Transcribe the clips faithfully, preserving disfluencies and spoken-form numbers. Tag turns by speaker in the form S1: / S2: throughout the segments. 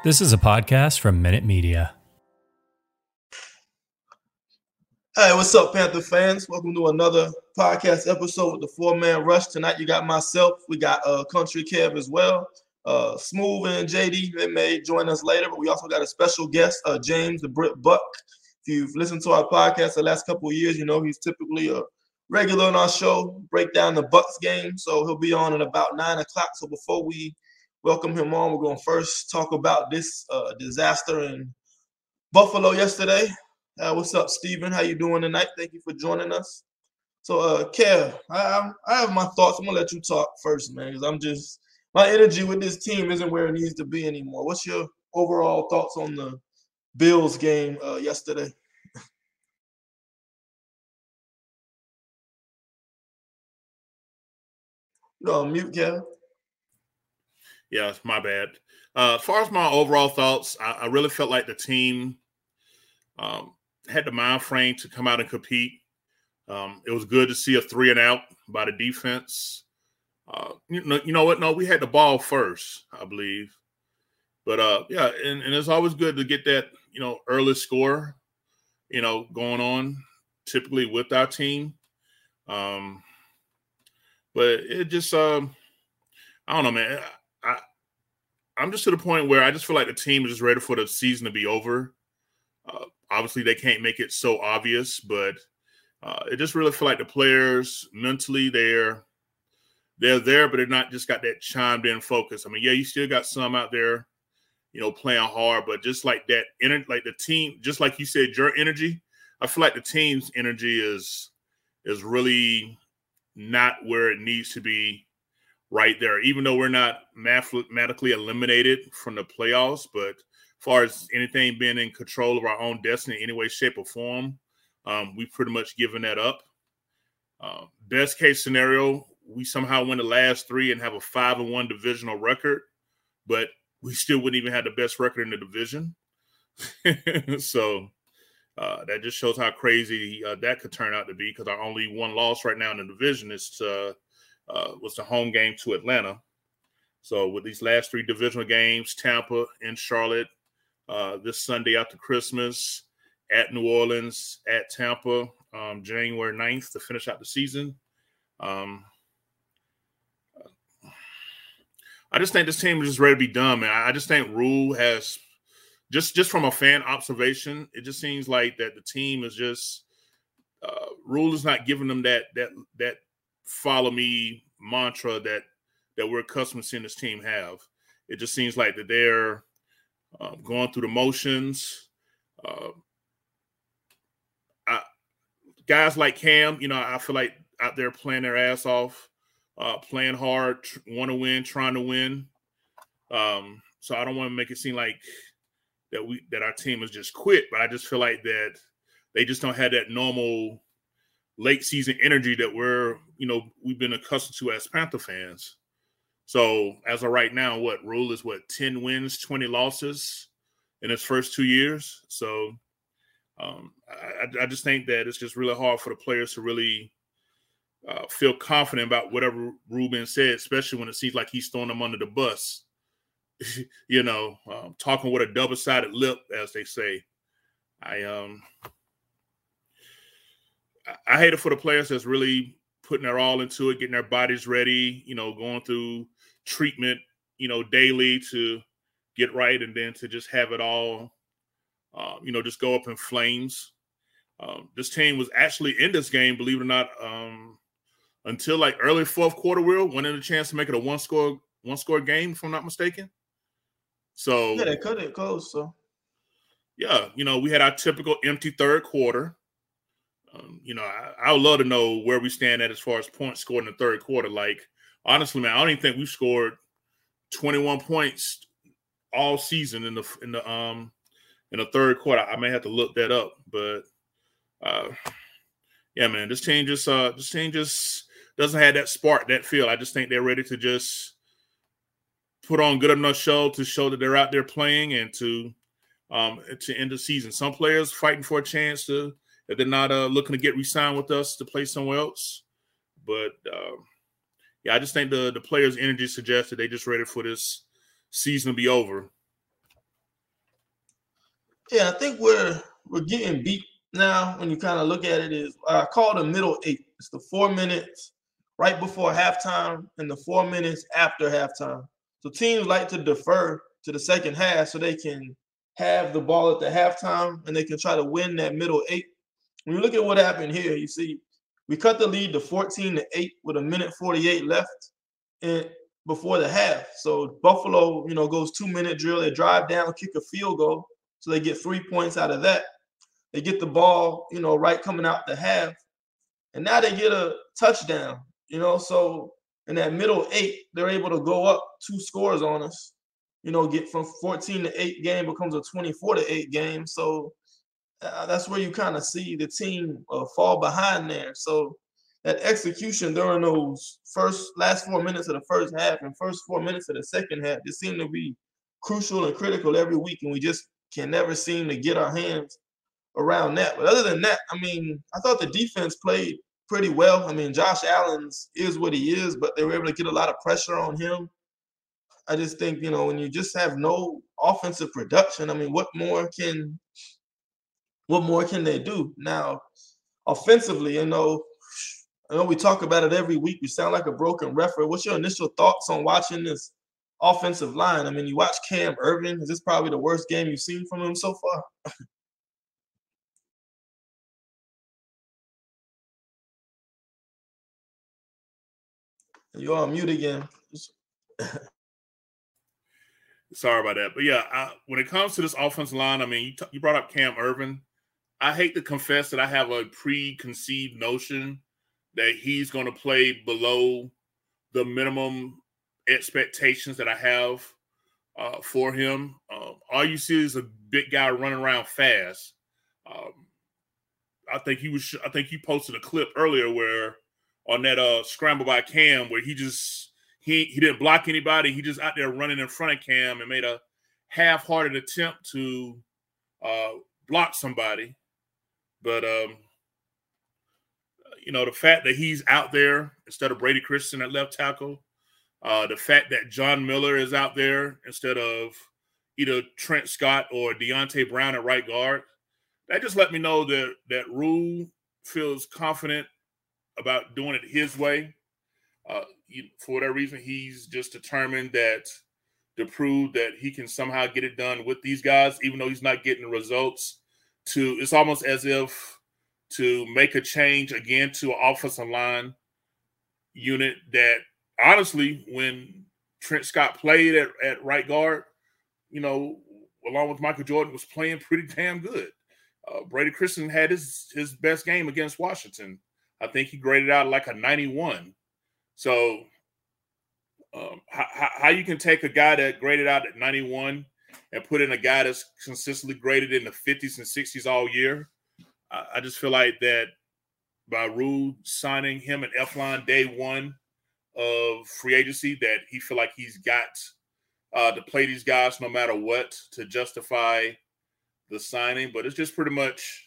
S1: This is a podcast from Minute Media.
S2: Hey, what's up, Panther fans? Welcome to another podcast episode with the four-man rush. Tonight you got myself, we got uh, Country Kev as well. Uh, Smooth and J D, they may join us later, but we also got a special guest, uh, James the Brit Buck. If you've listened to our podcast the last couple of years, you know he's typically a regular on our show, break down the Bucks game. So he'll be on at about nine o'clock. So before we welcome him on, we're going to first talk about this uh, disaster in Buffalo yesterday. Uh, what's up, Steven? How you doing tonight? Thank you for joining us. So, uh, Kev, I, I have my thoughts. I'm going to let you talk first, man, because I'm just – my energy with this team isn't where it needs to be anymore. What's your overall thoughts on the Bills game uh, yesterday? You're on mute, Kev.
S3: Yeah, it's my bad. Uh, as far as my overall thoughts, I, I really felt like the team um, had the mind frame to come out and compete. Um, it was good to see a three and out by the defense. Uh, you know, you know what? No, we had the ball first, I believe. But uh, yeah, and, and it's always good to get that, you know, early score, you know, going on typically with our team. Um, but it just, um, I don't know, man. I, I'm just to the point where I just feel like the team is just ready for the season to be over. Uh, obviously, they can't make it so obvious, but uh, it just really feel like the players mentally they're they're there, but they're not just got that chimed in focus. I mean, yeah, you still got some out there, you know, playing hard, but just like that, like the team, just like you said, your energy. I feel like the team's energy is is really not where it needs to be. Right there, even though we're not mathematically eliminated from the playoffs, but as far as anything being in control of our own destiny in any way, shape, or form, um, we've pretty much given that up. Uh, best case scenario, we somehow win the last three and have a five and one divisional record, but we still wouldn't even have the best record in the division. so uh, that just shows how crazy uh, that could turn out to be, because our only one loss right now in the division is to Uh, was the home game to Atlanta. So with these last three divisional games, Tampa and Charlotte, uh, this Sunday after Christmas, at New Orleans, at Tampa, um, January ninth to finish out the season. Um, I just think this team is just ready to be done, man. I just think Rule has, just, just from a fan observation, it just seems like that the team is just, uh, Rule is not giving them that, that, that, follow me mantra that that we're accustomed to seeing this team have. It just seems like that they're uh, going through the motions. Uh, I, guys like Cam, you know, I feel like out there playing their ass off, uh, playing hard, tr- want to win, trying to win. Um, so I don't want to make it seem like that we that our team has just quit, but I just feel like that they just don't have that normal late season energy that we're, you know, we've been accustomed to as Panther fans. So as of right now, what Rule is what ten wins, twenty losses in his first two years. So um, I, I just think that it's just really hard for the players to really uh, feel confident about whatever Ruben said, especially when it seems like he's throwing them under the bus. you know, um, talking with a double-sided lip, as they say. I um. I hate it for the players that's really putting their all into it, getting their bodies ready, you know, going through treatment, you know, daily to get right, and then to just have it all, uh, you know, just go up in flames. Um, this team was actually in this game, believe it or not, um, until like early fourth quarter, Will, winning a chance to make it a one score, one score game, if I'm not mistaken. So
S2: yeah, they cut it close. So
S3: yeah, you know, we had our typical empty third quarter. Um, you know, I, I would love to know where we stand at as far as points scored in the third quarter. Like, honestly, man, I don't even think we've scored twenty-one points all season in the in the um in the third quarter. I may have to look that up, but uh, yeah, man, this team just uh this team just doesn't have that spark, that feel. I just think they're ready to just put on good enough show to show that they're out there playing and to um to end the season. Some players fighting for a chance to. That they're not uh, looking to get re-signed with us to play somewhere else. But, uh, yeah, I just think the, the players' energy suggests that they just ready for this season to be over.
S2: Yeah, I think we're we're getting beat now when you kind of look at it. Is I call the middle eight. It's the four minutes right before halftime and the four minutes after halftime. So teams like to defer to the second half so they can have the ball at the halftime and they can try to win that middle eight. When you look at what happened here, you see we cut the lead to fourteen to eight with a minute forty-eight left and before the half. So Buffalo, you know, goes two minute drill. They drive down, kick a field goal. So they get three points out of that. They get the ball, you know, right coming out the half. And now they get a touchdown, you know. So in that middle eight, they're able to go up two scores on us, you know, get from fourteen to eight game becomes a twenty-four to eight game. So uh, that's where you kind of see the team uh, fall behind there. So that execution during those first last four minutes of the first half and first four minutes of the second half just seem to be crucial and critical every week, and we just can never seem to get our hands around that. But other than that, I mean, I thought the defense played pretty well. I mean, Josh Allen's is what he is, but they were able to get a lot of pressure on him. I just think, you know, when you just have no offensive production, I mean, what more can what more can they do? Now, offensively, you know, I know we talk about it every week. We sound like a broken referee. What's your initial thoughts on watching this offensive line? I mean, you watch Cam Erving. Is this probably the worst game you've seen from him so far? You're on mute again.
S3: Sorry about that. But yeah, I, when it comes to this offensive line, I mean, you, t- you brought up Cam Erving. I hate to confess that I have a preconceived notion that he's going to play below the minimum expectations that I have uh, for him. Uh, all you see is a big guy running around fast. Um, I think he was. I think you posted a clip earlier where on that uh, scramble by Cam where he just he he didn't block anybody. He just out there running in front of Cam and made a half-hearted attempt to uh, block somebody. But um, you know, the fact that he's out there instead of Brady Christensen at left tackle, uh, the fact that John Miller is out there instead of either Trent Scott or Deontay Brown at right guard, that just let me know that that Rule feels confident about doing it his way. Uh, he, for whatever reason, he's just determined that to prove that he can somehow get it done with these guys, even though he's not getting the results. To it's almost as if to make a change again to an offensive line unit that honestly, when Trent Scott played at, at right guard, you know, along with Michael Jordan, was playing pretty damn good. Uh, Brady Christensen had his his best game against Washington. I think he graded out like a ninety-one. So um, how, how you can take a guy that graded out at ninety-one and put in a guy that's consistently graded in the fifties and sixties all year, I, I just feel like that by Rule signing him at F-line day one of free agency, that he feel like he's got uh, to play these guys no matter what to justify the signing. But it's just pretty much,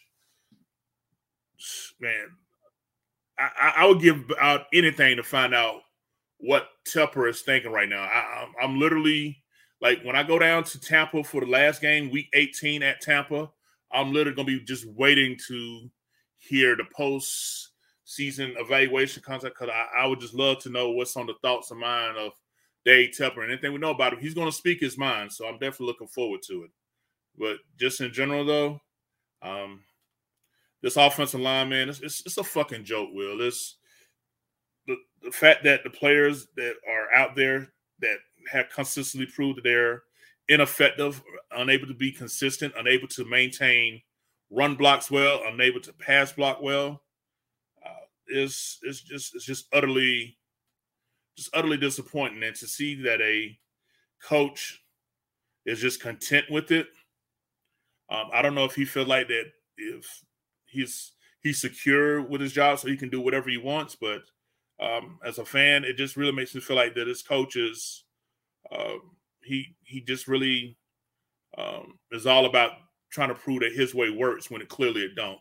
S3: man, I, I would give out anything to find out what Tepper is thinking right now. I, I'm, I'm literally, like, when I go down to Tampa for the last game, week eighteen at Tampa, I'm literally going to be just waiting to hear the post-season evaluation concept, because I, I would just love to know what's on the thoughts of mind of Dave Tepper. And anything we know about him, he's going to speak his mind, so I'm definitely looking forward to it. But just in general, though, um, this offensive line, man, it's, it's, it's a fucking joke, Will. It's the, the fact that the players that are out there that have consistently proved that they're ineffective, unable to be consistent, unable to maintain run blocks well, unable to pass block well, uh, is is just it's just utterly just utterly disappointing. And to see that a coach is just content with it, um, I don't know if he feels like that if he's he's secure with his job, so he can do whatever he wants. But um, as a fan, it just really makes me feel like that his coach is uh, he he just really um, is all about trying to prove that his way works when it clearly it don't.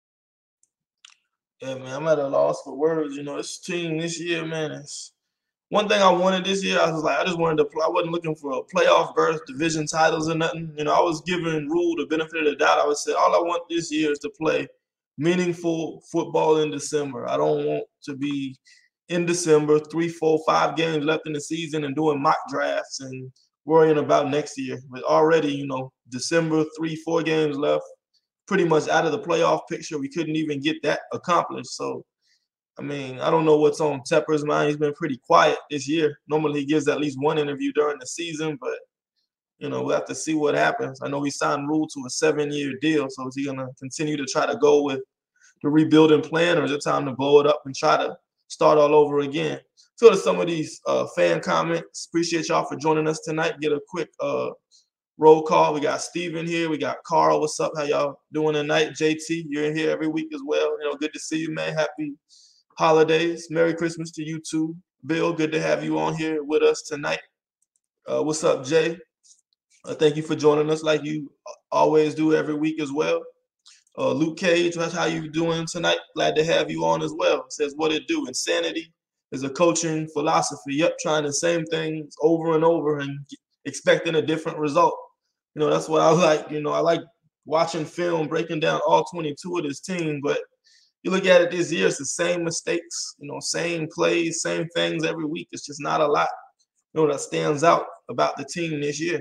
S2: Yeah, man, I'm at a loss for words. You know, this team this year, man, is one thing I wanted this year, I was like, I just wanted to play. I wasn't looking for a playoff berth, division titles or nothing. You know, I was giving Rule the benefit of the doubt. I would say, all I want this year is to play meaningful football in December. I don't want to be in December, three, four, five games left in the season and doing mock drafts and worrying about next year. But already, you know, December, three, four games left, pretty much out of the playoff picture. We couldn't even get that accomplished. So, I mean, I don't know what's on Tepper's mind. He's been pretty quiet this year. Normally he gives at least one interview during the season, but, you know, we'll have to see what happens. I know he signed Rule to a seven-year deal, so is he going to continue to try to go with the rebuilding plan, or is it time to blow it up and try to start all over again? So to some of these uh, fan comments, appreciate y'all for joining us tonight. Get a quick uh, roll call. We got Steven here. We got Carl. What's up? How y'all doing tonight? J T, you're in here every week as well. You know, good to see you, man. Happy holidays. Merry Christmas to you too. Bill, good to have you on here with us tonight. Uh, what's up, Jay? Uh, thank you for joining us like you always do every week as well. Uh, Luke Cage, that's how you doing tonight? Glad to have you on as well. Says, what it do? Insanity is a coaching philosophy. Yep, trying the same things over and over and expecting a different result. You know, that's what I like. You know, I like watching film, breaking down all twenty-two of this team, but you look at it this year, it's the same mistakes, you know, same plays, same things every week. It's just not a lot, you know, that stands out about the team this year.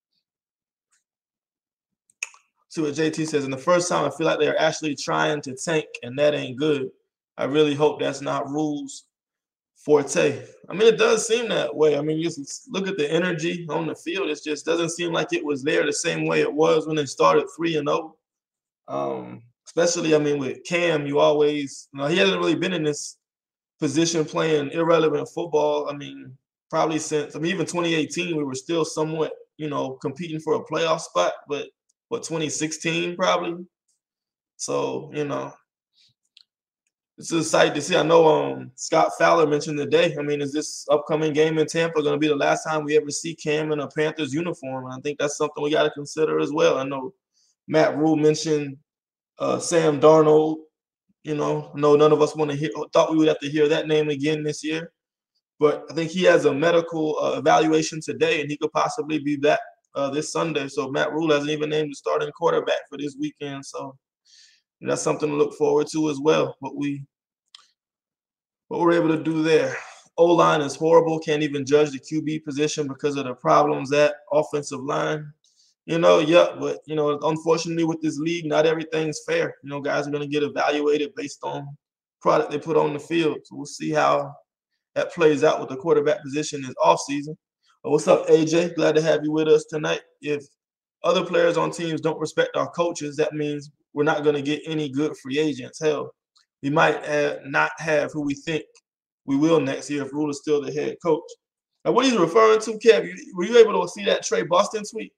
S2: See what J T says. And the first time I feel like they're actually trying to tank, and that ain't good. I really hope that's not Rule's forte. I mean, it does seem that way. I mean, you just look at the energy on the field. It just doesn't seem like it was there the same way it was when they started three and oh. Um, especially, I mean, with Cam, you always, you know, he hasn't really been in this position playing irrelevant football. I mean, probably since, I mean, even twenty eighteen, we were still somewhat, you know, competing for a playoff spot, but what, twenty sixteen probably? So, you know, it's a sight to see. I know um, Scott Fowler mentioned today, I mean, is this upcoming game in Tampa going to be the last time we ever see Cam in a Panthers uniform? And I think that's something we got to consider as well. I know Matt Rule mentioned uh, Sam Darnold. You know, no, none of us want to hear, thought we would have to hear that name again this year. But I think he has a medical uh, evaluation today, and he could possibly be back Uh, this Sunday. So Matt Rule hasn't even named the starting quarterback for this weekend. So that's something to look forward to as well. What we what we're able to do there. O-line is horrible. Can't even judge the Q B position because of the problems at offensive line. You know, yeah, but you know, unfortunately with this league, not everything's fair. You know, guys are going to get evaluated based on product they put on the field. So we'll see how that plays out with the quarterback position this offseason. What's up, A J? Glad to have you with us tonight. If other players on teams don't respect our coaches, that means we're not going to get any good free agents. Hell, we might uh, not have who we think we will next year if Rule is still the head coach. Now, what he's referring to, Kev, were you able to see that Trey Boston tweet?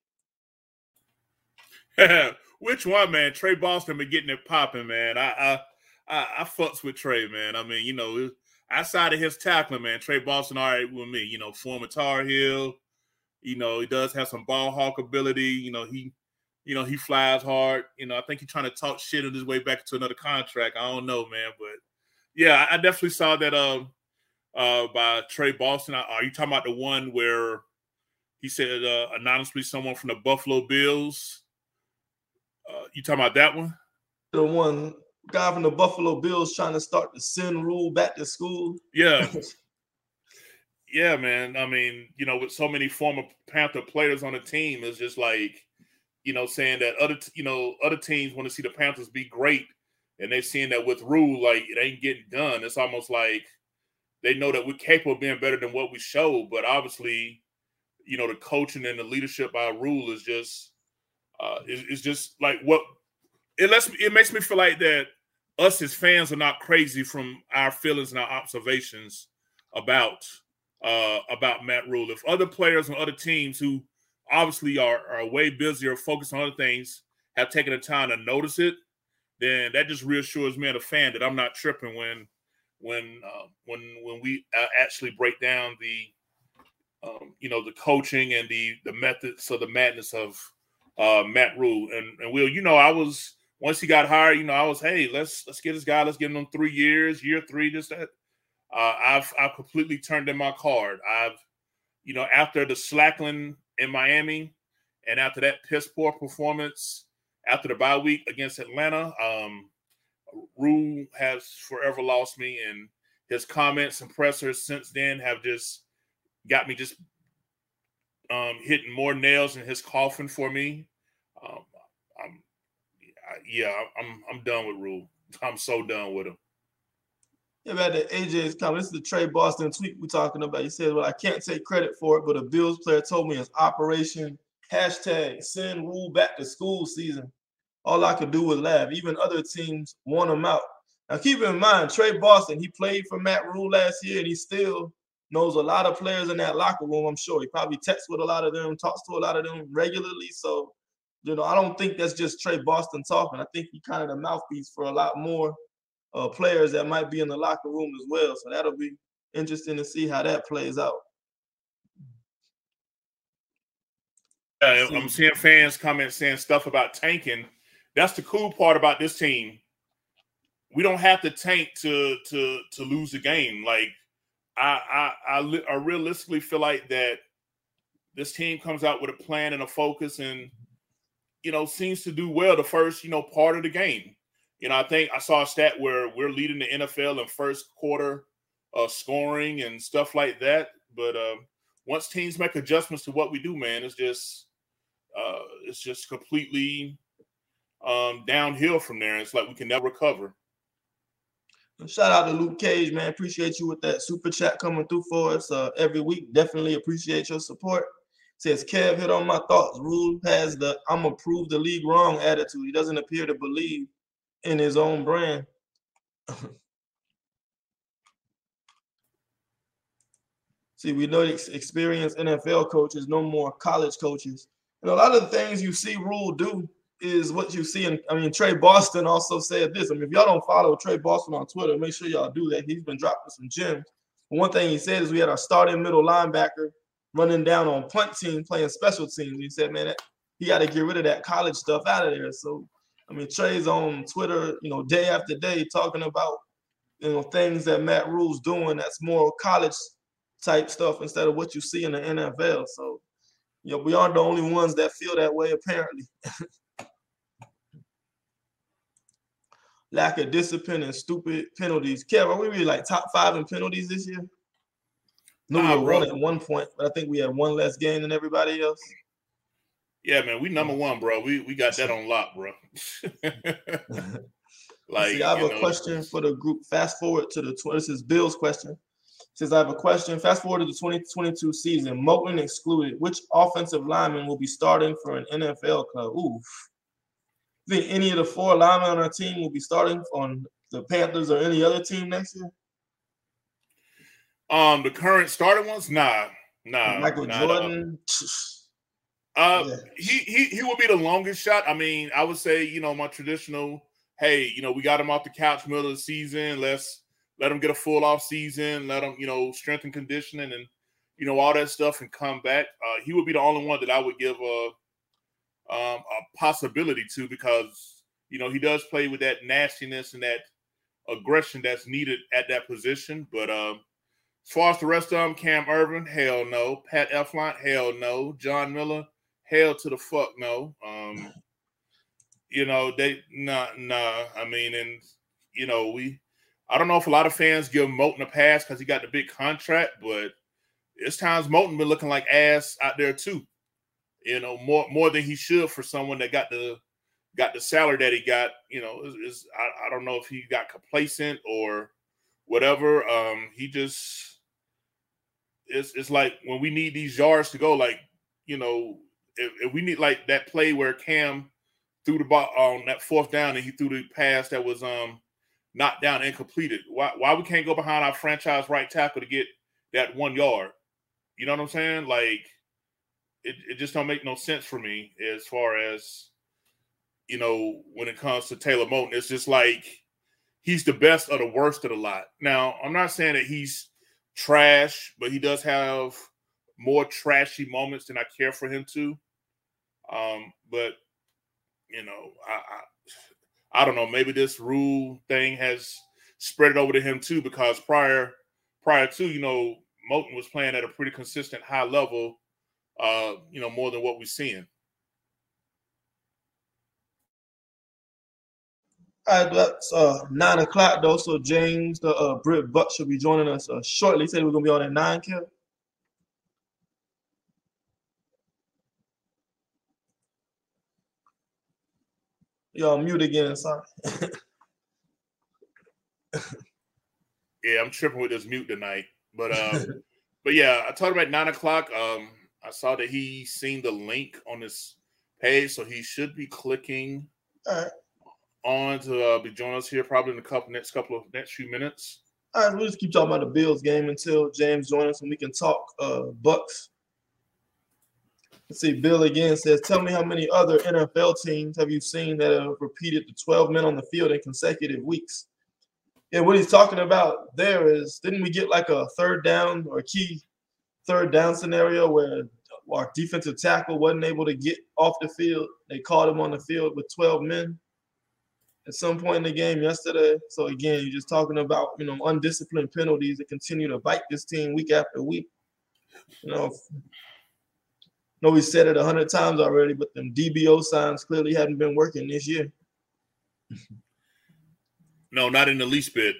S3: Which one, man? Trey Boston been getting it popping, man. I, I, I, I fucks with Trey, man. I mean, you know, outside of his tackling, man, Trey Boston all right with me. You know, former Tar Heel. You know, he does have some ball hawk ability. You know, he, you know, he flies hard. You know, I think he's trying to talk shit on his way back to another contract. I don't know, man, but yeah, I definitely saw that. Um, uh, by Trey Boston. Are you talking about the one where he said uh, anonymously someone from the Buffalo Bills? Uh, you talking about that one?
S2: The one guy from the Buffalo Bills trying to start the send Rule back to school.
S3: Yeah. Yeah, man. I mean, you know, with so many former Panther players on the team, it's just like, you know, saying that other, you know, other teams want to see the Panthers be great, and they're seeing that with Rule, like, it ain't getting done. It's almost like they know that we're capable of being better than what we show, but obviously, you know, the coaching and the leadership by Rule is just, uh, is, is just like what it lets me. It makes me feel like that us as fans are not crazy from our feelings and our observations about. Uh, about Matt Rule. If other players on other teams who obviously are, are way busier, focused on other things, have taken the time to notice it, then that just reassures me as a fan that I'm not tripping when when uh, when when we uh, actually break down the um, you know the coaching and the the methods of the madness of uh, Matt Rule. And and Will, you know, I was once he got hired, you know, I was hey, let's let's get this guy, let's give him three years, year three, just that. Uh, I've I've completely turned in my card. I've, you know, after the slackling in Miami, and after that piss poor performance after the bye week against Atlanta, um, Rule has forever lost me, and his comments and pressers since then have just got me just um, hitting more nails in his coffin for me. Um, I'm, yeah, I'm I'm done with Rule. I'm so done with him.
S2: Yeah, about the A J's comment. This is the Trey Boston tweet we're talking about. He said, well, I can't take credit for it, but a Bills player told me it's Operation hashtag send Rule back to school season. All I could do was laugh. Even other teams want him out. Now, keep in mind, Trey Boston, he played for Matt Rule last year, and he still knows a lot of players in that locker room, I'm sure. He probably texts with a lot of them, talks to a lot of them regularly. So, you know, I don't think that's just Trey Boston talking. I think he kind of the mouthpiece for a lot more uh, players that might be in the locker room as well. So that'll be interesting to see how that plays out.
S3: Uh, I'm seeing fans comment saying stuff about tanking. That's the cool part about this team. We don't have to tank to to to lose the game. Like I I I, I realistically feel like that this team comes out with a plan and a focus, and you know seems to do well the first you know part of the game. You know I think I saw a stat where we're leading the N F L in first quarter uh, scoring and stuff like that. But uh, once teams make adjustments to what we do, man, it's just uh, it's just completely um, downhill from there. It's like we can never recover.
S2: Shout out to Luke Cage, man. Appreciate you with that super chat coming through for us uh, every week. Definitely appreciate your support. Says Kev hit on my thoughts. Rule has the I'm gonna prove the league wrong attitude. He doesn't appear to believe in his own brand. See, we know experienced N F L coaches, no more college coaches. And a lot of the things you see Rule do is what you see. In, I mean, Trey Boston also said this. I mean, if y'all don't follow Trey Boston on Twitter, make sure y'all do that. He's been dropping some gems. But one thing he said is we had our starting middle linebacker running down on punt team, playing special teams. He said, man, that, he got to get rid of that college stuff out of there. So, I mean, Trey's on Twitter, you know, day after day talking about, you know, things that Matt Rule's doing that's more college type stuff instead of what you see in the N F L. So, you know, we aren't the only ones that feel that way, apparently. Lack of discipline and stupid penalties. Kev, are we really like top five in penalties this year? No, nah, we were one at one point, but I think we had one less game than everybody else.
S3: Yeah, man, we number one, bro. We we got that on lock, bro.
S2: Like, see, I have a know, question for the group. Fast forward to the this is Bill's question. Says I have a question. Fast forward to the twenty twenty-two season. Moton excluded. Which offensive lineman will be starting for an N F L club? Oof. Think any of the four linemen on our team will be starting on the Panthers or any other team next year?
S3: Um, the current starting ones, nah, nah.
S2: Michael
S3: nah,
S2: Jordan.
S3: Uh, yeah. he he he would be the longest shot. I mean, I would say you know my traditional. Hey, you know we got him off the couch middle of the season. Let's let him get a full off season. Let him you know strength and conditioning and you know all that stuff and come back. Uh, he would be the only one that I would give a. Um, a possibility to because you know he does play with that nastiness and that aggression that's needed at that position. But um, as far as the rest of them, Cam Irvin, hell no. Pat Elflein, hell no. John Miller, hell to the fuck no. Um, you know they nah nah. I mean, and you know we. I don't know if a lot of fans give Moton a pass because he got the big contract, but it's times Moton been looking like ass out there too. You know, more more than he should for someone that got the got the salary that he got. You know, is, is I, I don't know if he got complacent or whatever. Um, he just it's it's like when we need these yards to go, like you know, if, if we need like that play where Cam threw the ball on that fourth down and he threw the pass that was um knocked down and completed. Why why we can't go behind our franchise right tackle to get that one yard? You know what I'm saying? Like. It, it just don't make no sense for me as far as, you know, when it comes to Taylor Moton. It's just like he's the best of the worst of the lot. Now, I'm not saying that he's trash, but he does have more trashy moments than I care for him to. Um, but, you know, I, I I don't know. Maybe this Rule thing has spread it over to him too because prior prior to, you know, Moton was playing at a pretty consistent high level, uh, you know, more than what we're seeing.
S2: All right, that's uh, nine o'clock, though, so James, the uh, Brit Buck, should be joining us uh, shortly. He said we're going to be on at nine, Kev. You're on mute again, sorry.
S3: Yeah, I'm tripping with this mute tonight. But uh, but yeah, I told him at nine o'clock. Um, I saw that he seen the link on his page, so he should be clicking
S2: All right.
S3: on to uh, be joining us here probably in a couple next couple of next few minutes.
S2: All right, we'll just keep talking about the Bills game until James joins us and we can talk uh, Bucks. Let's see, Bill again says, tell me how many other N F L teams have you seen that have repeated the twelve men on the field in consecutive weeks? Yeah, what he's talking about there is, didn't we get like a third down or a key third down scenario where our defensive tackle wasn't able to get off the field? They caught him on the field with twelve men at some point in the game yesterday. So again, you're just talking about, you know, undisciplined penalties that continue to bite this team week after week. You know, I know we said it a hundred times already, but them D B O signs clearly haven't been working this year.
S3: No, not in the least bit.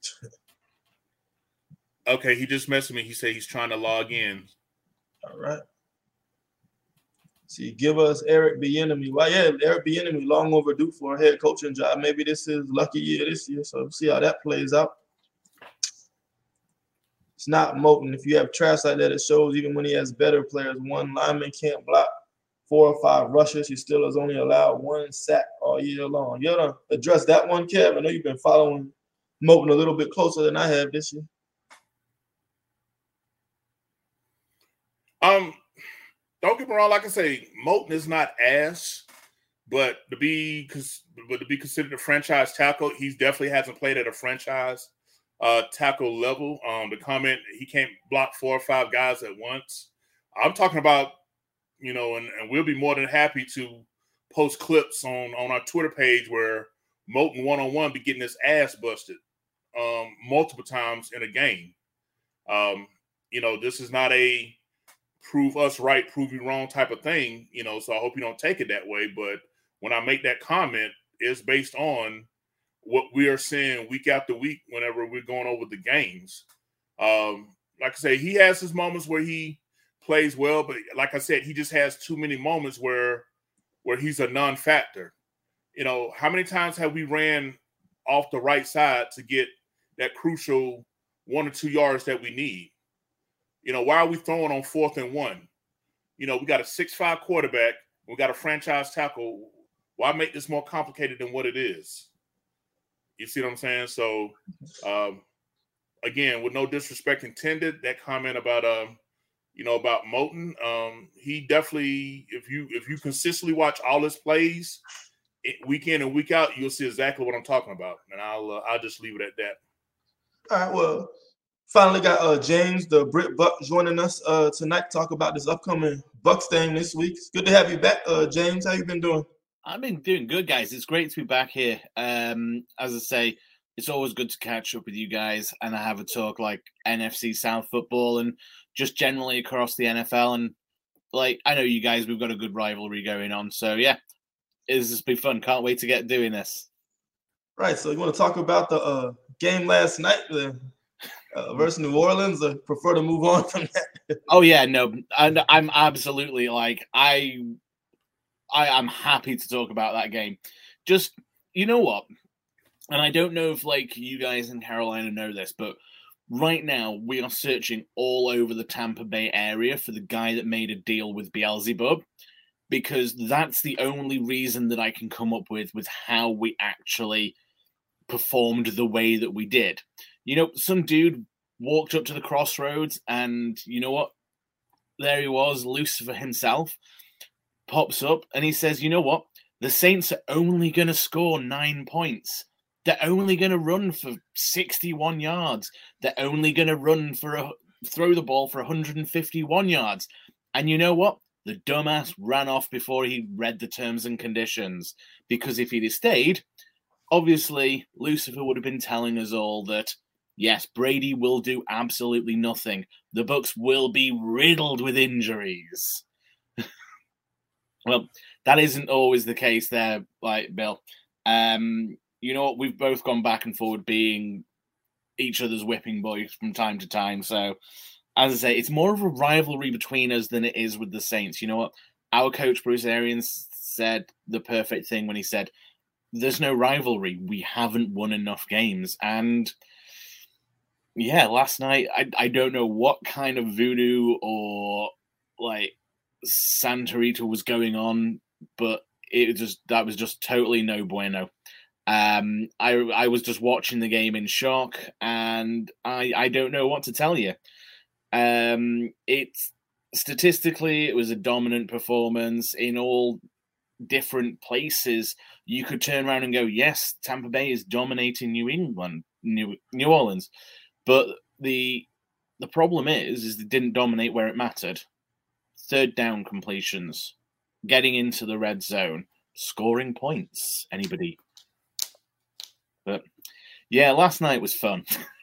S3: Okay, he just messaged me. He said he's trying to log in.
S2: All right. See, give us Eric Bieniemy. Well, yeah, Eric Bieniemy long overdue for a head coaching job. Maybe this is lucky year this year. So we'll see how that plays out. It's not Moton. If you have trash like that, it shows even when he has better players. One lineman can't block four or five rushes. He still has only allowed one sack all year long. You know, address that one, Kev. I know you've been following Moton a little bit closer than I have this year.
S3: Um, don't get me wrong. Like I say, Moton is not ass, but to be but to be considered a franchise tackle, he definitely hasn't played at a franchise uh, tackle level. Um, the comment he can't block four or five guys at once. I'm talking about. You know, and, and we'll be more than happy to post clips on, on our Twitter page where Moton one-on-one be getting his ass busted um, multiple times in a game. Um, you know, this is not a prove us right, prove you wrong type of thing, you know, so I hope you don't take it that way. But when I make that comment, it's based on what we are seeing week after week whenever we're going over the games. Um, like I say, he has his moments where he plays well, but like I said, he just has too many moments where where he's a non-factor. You know, how many times have we ran off the right side to get that crucial one or two yards that we need? You know, why are we throwing on fourth and one? You know, we got a six five quarterback. We got a franchise tackle. Why make this more complicated than what it is? You see what I'm saying? So, um, again, with no disrespect intended, that comment about um, you know, about Moton, um, he definitely, if you if you consistently watch all his plays, it, week in and week out, you'll see exactly what I'm talking about, and I'll uh, I'll just leave it at that.
S2: All right, well, finally got uh, James, the Brit Buck, joining us uh, tonight to talk about this upcoming Bucks game this week. It's good to have you back, uh, James. How you been doing?
S4: I've been doing good, guys. It's great to be back here. Um, as I say, it's always good to catch up with you guys and have a talk like N F C South football and just generally across the N F L. And like, I know you guys, we've got a good rivalry going on. So yeah, it's just been fun. Can't wait to get doing this.
S2: Right. So you want to talk about the uh, game last night uh, uh, versus New Orleans, or prefer to move on from that?
S4: Oh yeah, no, and I'm absolutely like, I, I am happy to talk about that game. Just, you know what? And I don't know if like you guys in Carolina know this, but right now we are searching all over the Tampa Bay area for the guy that made a deal with Beelzebub, because that's the only reason that I can come up with with how we actually performed the way that we did. You know, some dude walked up to the crossroads and you know what? There he was, Lucifer himself, pops up and he says, you know what? The Saints are only going to score nine points. They're only going to run for sixty-one yards. They're only going to run for a throw the ball for one hundred fifty-one yards. And you know what? The dumbass ran off before he read the terms and conditions. Because if he'd have stayed, obviously Lucifer would have been telling us all that Yes, Brady will do absolutely nothing. The Bucs will be riddled with injuries. Well, that isn't always the case there, like Bill. Um, you know what? We've both gone back and forward being each other's whipping boys from time to time. So, as I say, it's more of a rivalry between us than it is with the Saints. You know what? Our coach, Bruce Arians, said the perfect thing when he said, there's no rivalry. We haven't won enough games. And yeah, last night, I, I don't know what kind of voodoo or like Santeria was going on, but it just that was just totally no bueno. Um, I I was just watching the game in shock, and I I don't know what to tell you. Um, it's statistically it was a dominant performance in all different places. You could turn around and go, yes, Tampa Bay is dominating New England, New New Orleans, but the the problem is is they didn't dominate where it mattered. Third down completions, getting into the red zone, scoring points. Anybody? But yeah, last night was fun.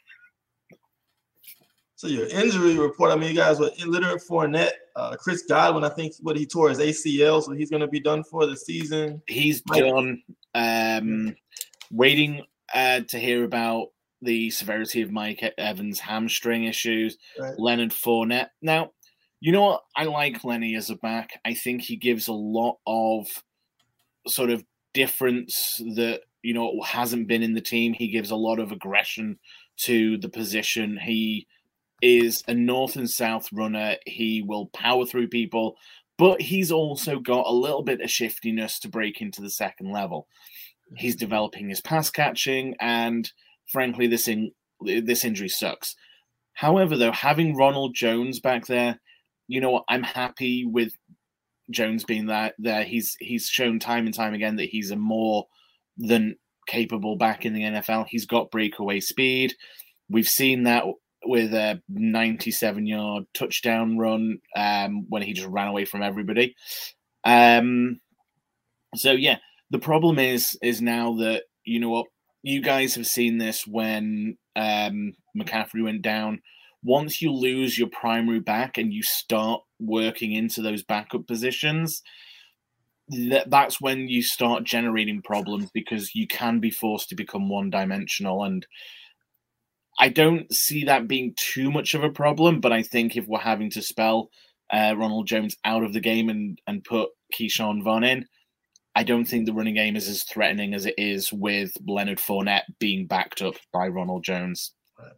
S2: So your injury report, I mean, you guys were Leonard Fournette, uh, Chris Godwin, I think what he tore his A C L, so he's going to be done for the season.
S4: He's done. Um, waiting uh, to hear about the severity of Mike Evans' hamstring issues. Right. Leonard Fournette. Now, you know what? I like Lenny as a back. I think he gives a lot of sort of difference that, you know, hasn't been in the team. He gives a lot of aggression to the position. He is a north and south runner. He will power through people, but he's also got a little bit of shiftiness to break into the second level. He's developing his pass catching, and frankly, this in, this injury sucks. However, though, having Ronald Jones back there, you know what? I'm happy with Jones being that there. He's he's shown time and time again that he's a more than capable back in the N F L. He's got breakaway speed. We've seen that with a ninety-seven-yard touchdown run um, when he just ran away from everybody. Um, so, yeah, the problem is is now that, you know what, you guys have seen this when um, McCaffrey went down. Once you lose your primary back and you start working into those backup positions, that, that's when you start generating problems because you can be forced to become one-dimensional. And I don't see that being too much of a problem, but I think if we're having to spell uh, Ronald Jones out of the game and, and put Keyshawn Vaughn in, I don't think the running game is as threatening as it is with Leonard Fournette being backed up by Ronald Jones.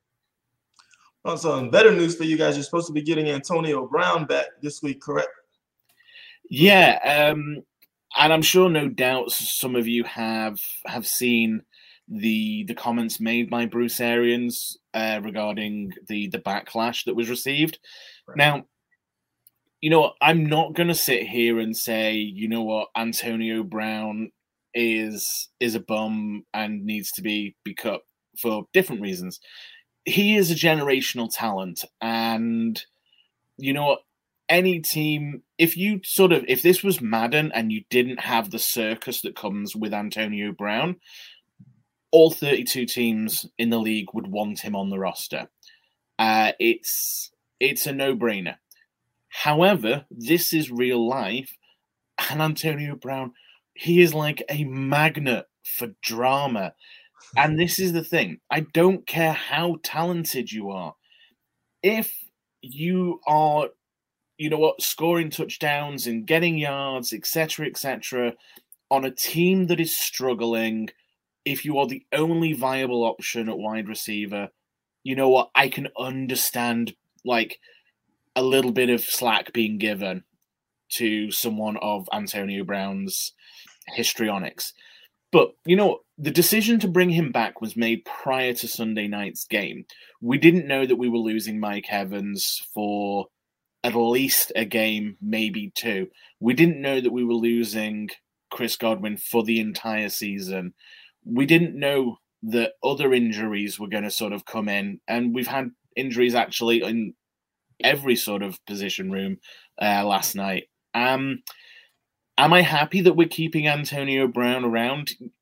S2: Also, better news for you guys, you're supposed to be getting Antonio Brown back this week, correct?
S4: Yeah, um, and I'm sure no doubt some of you have have seen the the comments made by Bruce Arians uh, regarding the, the backlash that was received. Right. Now, you know, I'm not going to sit here and say, you know what, Antonio Brown is is a bum and needs to be, be cut for different reasons. He is a generational talent, and you know what? Any team, if you sort of, if this was Madden and you didn't have the circus that comes with Antonio Brown, all thirty-two teams in the league would want him on the roster. Uh, it's it's a no-brainer. However, this is real life, and Antonio Brown, he is like a magnet for drama. And this is the thing. I don't care how talented you are. If you are, you know what, scoring touchdowns and getting yards, et cetera, et cetera, on a team that is struggling, if you are the only viable option at wide receiver, you know what, I can understand, like, a little bit of slack being given to someone of Antonio Brown's histrionics. But, you know, the decision to bring him back was made prior to Sunday night's game. We didn't know that we were losing Mike Evans for at least a game, maybe two. We didn't know that we were losing Chris Godwin for the entire season. We didn't know that other injuries were going to sort of come in. And we've had injuries actually in every sort of position room uh, last night. Um, am I happy that we're keeping Antonio Brown around?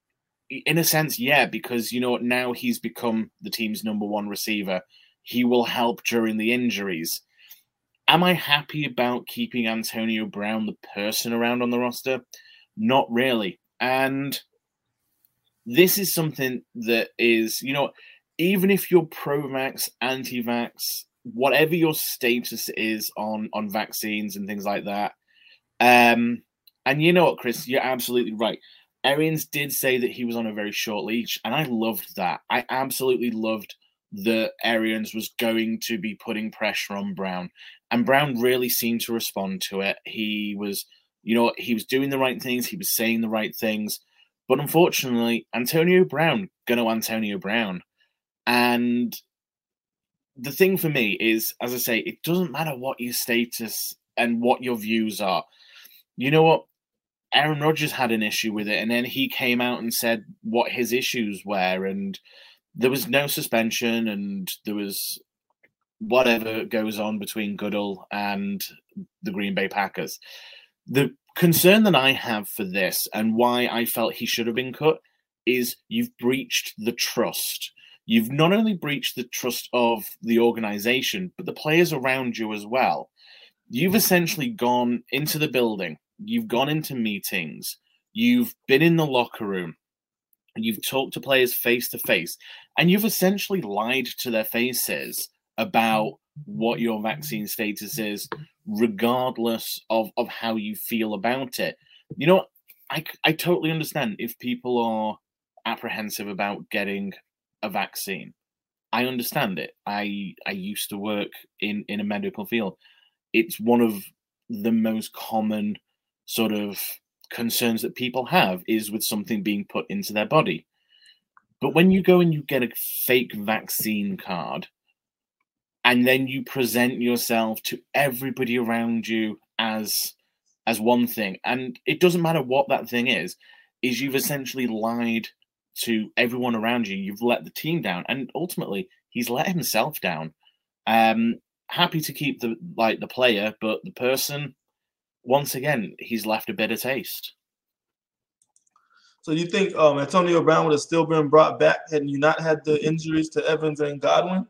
S4: in a sense, yeah, because, you know what, now he's become the team's number one receiver. He will help during the injuries. Am I happy about keeping Antonio Brown, the person, around on the roster? Not really. And this is something that is, you know, even if you're pro-vax, anti-vax, whatever your status is on, on vaccines and things like that, um, and you know what, Chris, you're absolutely right. Arians did say that he was on a very short leash, and I loved that. I absolutely loved that Arians was going to be putting pressure on Brown, and Brown really seemed to respond to it. He was, you know, he was doing the right things, he was saying the right things, but unfortunately, Antonio Brown, gonna Antonio Brown. And the thing for me is, as I say, it doesn't matter what your status and what your views are. You know what? Aaron Rodgers had an issue with it, and then he came out and said what his issues were, and there was no suspension, and there was whatever goes on between Goodell and the Green Bay Packers. The concern that I have for this, and why I felt he should have been cut, is you've breached the trust. You've not only breached the trust of the organization, but the players around you as well. You've essentially gone into the building. You've gone into meetings. You've been in the locker room. You've talked to players face to face. And you've essentially lied to their faces about what your vaccine status is, regardless of, of how you feel about it. You know, I, I totally understand if people are apprehensive about getting a vaccine. I understand it. I I used to work in, in a medical field. It's one of the most common sort of concerns that people have is with something being put into their body. But when you go and you get a fake vaccine card, and then you present yourself to everybody around you as as one thing, and it doesn't matter what that thing is, is you've essentially lied to everyone around you. You've let the team down, and ultimately he's let himself down. Um, happy to keep the like the player, but the person, once again, he's left a bitter taste.
S2: So you think um, Antonio Brown would have still been brought back had you not had the injuries to Evans and Godwin?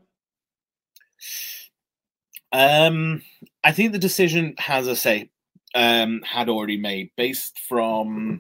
S4: Um, I think the decision, as I say, um, had already made based from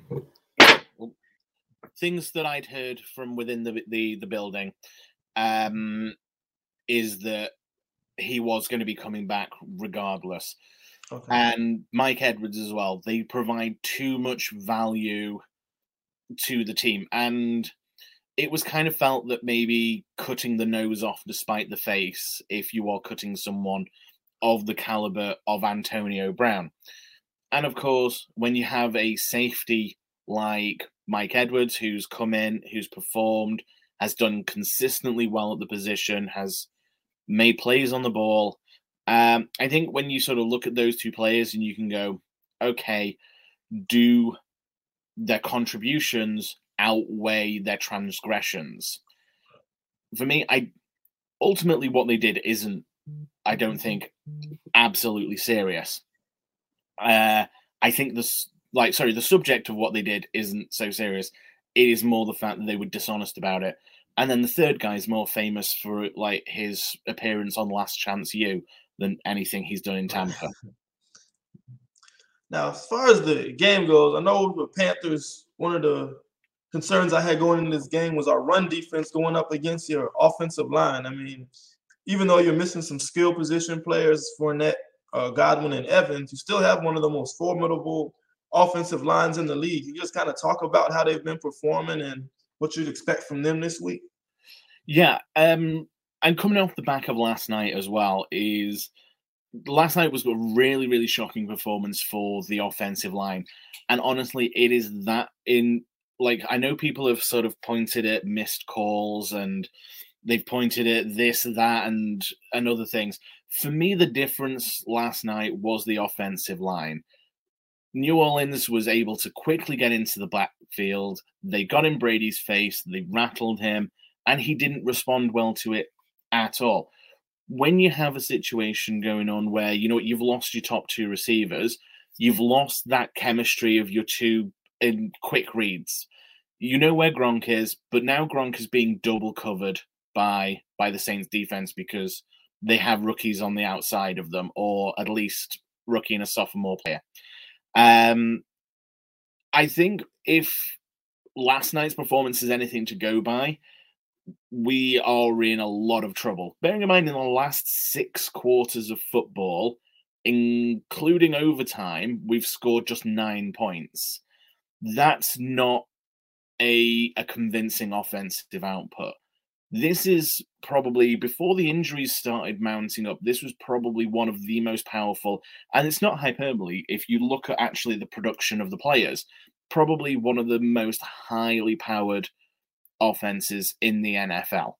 S4: things that I'd heard from within the the, the building. Um, is that he was going to be coming back regardless. Okay. And Mike Edwards as well. They provide too much value to the team. And it was kind of felt that maybe cutting the nose off despite the face, if you are cutting someone of the caliber of Antonio Brown. And of course, when you have a safety like Mike Edwards, who's come in, who's performed, has done consistently well at the position, has made plays on the ball. Um, I think when you sort of look at those two players and you can go, okay, do their contributions outweigh their transgressions? For me, I ultimately what they did isn't, I don't think, absolutely serious. Uh, I think this, like, sorry, the subject of what they did isn't so serious. It is more the fact that they were dishonest about it. And then the third guy is more famous for like his appearance on Last Chance U than anything he's done in Tampa.
S2: Now, as far as the game goes, I know the Panthers, one of the concerns I had going into this game was our run defense going up against your offensive line. I mean, even though you're missing some skill position players, Fournette, uh, Godwin, and Evans, you still have one of the most formidable offensive lines in the league. You just kind of talk about how they've been performing and what you'd expect from them this week.
S4: Yeah, um, and coming off the back of last night as well is last night was a really, really shocking performance for the offensive line. And honestly, it is that in like, I know people have sort of pointed at missed calls and they've pointed at this, that, and, and other things. For me, the difference last night was the offensive line. New Orleans was able to quickly get into the backfield. They got in Brady's face. They rattled him, and he didn't respond well to it at all. When you have a situation going on where, you know, you've lost your top two receivers, you've lost that chemistry of your two in quick reads. you know where Gronk is, but now Gronk is being double covered by by the Saints defense because they have rookies on the outside of them, or at least rookie and a sophomore player. Um, I think if last night's performance is anything to go by, we are in a lot of trouble. Bearing in mind, in the last six quarters of football, including overtime, we've scored just nine points. That's not a, a convincing offensive output. This is probably, before the injuries started mounting up, this was probably one of the most powerful, and it's not hyperbole, if you look at actually the production of the players, probably one of the most highly powered offenses in the N F L.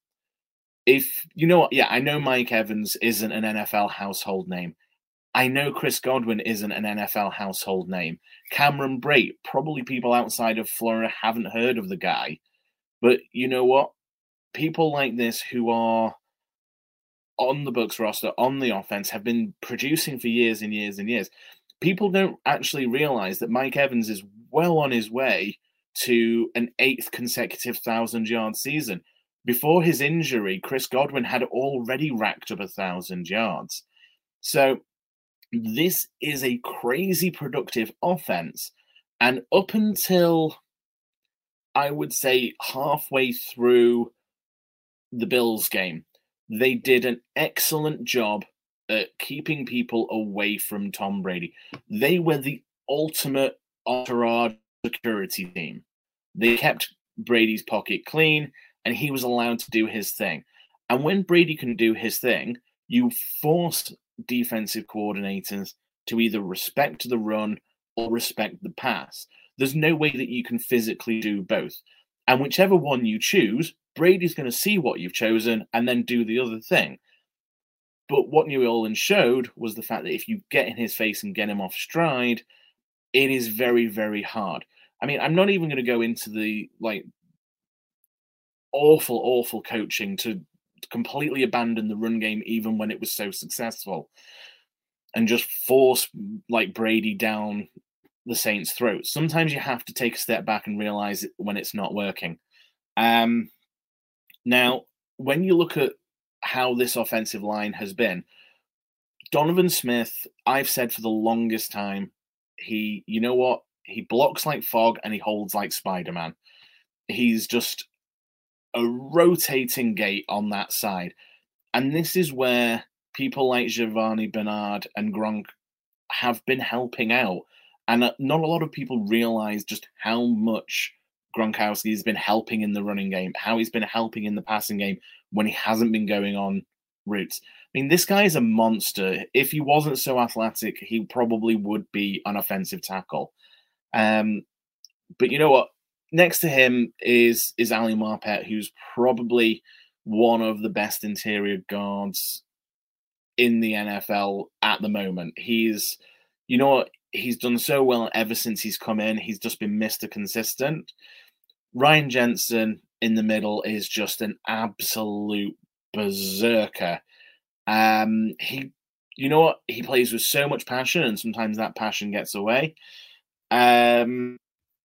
S4: If, you know what, yeah, I know Mike Evans isn't an N F L household name. I know Chris Godwin isn't an N F L household name. Cameron Brate, probably people outside of Florida haven't heard of the guy. But you know what? People like this who are on the Bucs roster, on the offense, have been producing for years and years and years. People don't actually realize that Mike Evans is well on his way to an eighth consecutive thousand-yard season. Before his injury, Chris Godwin had already racked up a thousand yards. So this is a crazy productive offense. And up until, I would say, halfway through the Bills game, they did an excellent job at keeping people away from Tom Brady. They were the ultimate entourage security team. They kept Brady's pocket clean, and he was allowed to do his thing. And when Brady can do his thing, you force defensive coordinators to either respect the run or respect the pass. There's no way that you can physically do both. And whichever one you choose, Brady's going to see what you've chosen and then do the other thing. But what New Orleans showed was the fact that if you get in his face and get him off stride, it is very, very hard. I mean, I'm not even going to go into the like awful, awful coaching to completely abandon the run game even when it was so successful and just force like Brady down the Saints' throats. Sometimes you have to take a step back and realize it when it's not working. Um, now, when you look at how this offensive line has been, Donovan Smith, I've said for the longest time, he, you know what? He blocks like fog and he holds like Spider-Man. He's just a rotating gate on that side. And this is where people like Giovanni Bernard and Gronk have been helping out. And not a lot of people realize just how much Gronkowski has been helping in the running game, how he's been helping in the passing game when he hasn't been going on routes. I mean, this guy is a monster. If he wasn't so athletic, he probably would be an offensive tackle. Um, but you know what? Next to him is, is Ali Marpet, who's probably one of the best interior guards in the N F L at the moment. He's, you know what? He's done so well ever since he's come in. He's just been Mister Consistent. Ryan Jensen in the middle is just an absolute berserker. Um, he, you know what? He plays with so much passion, and sometimes that passion gets away. Um,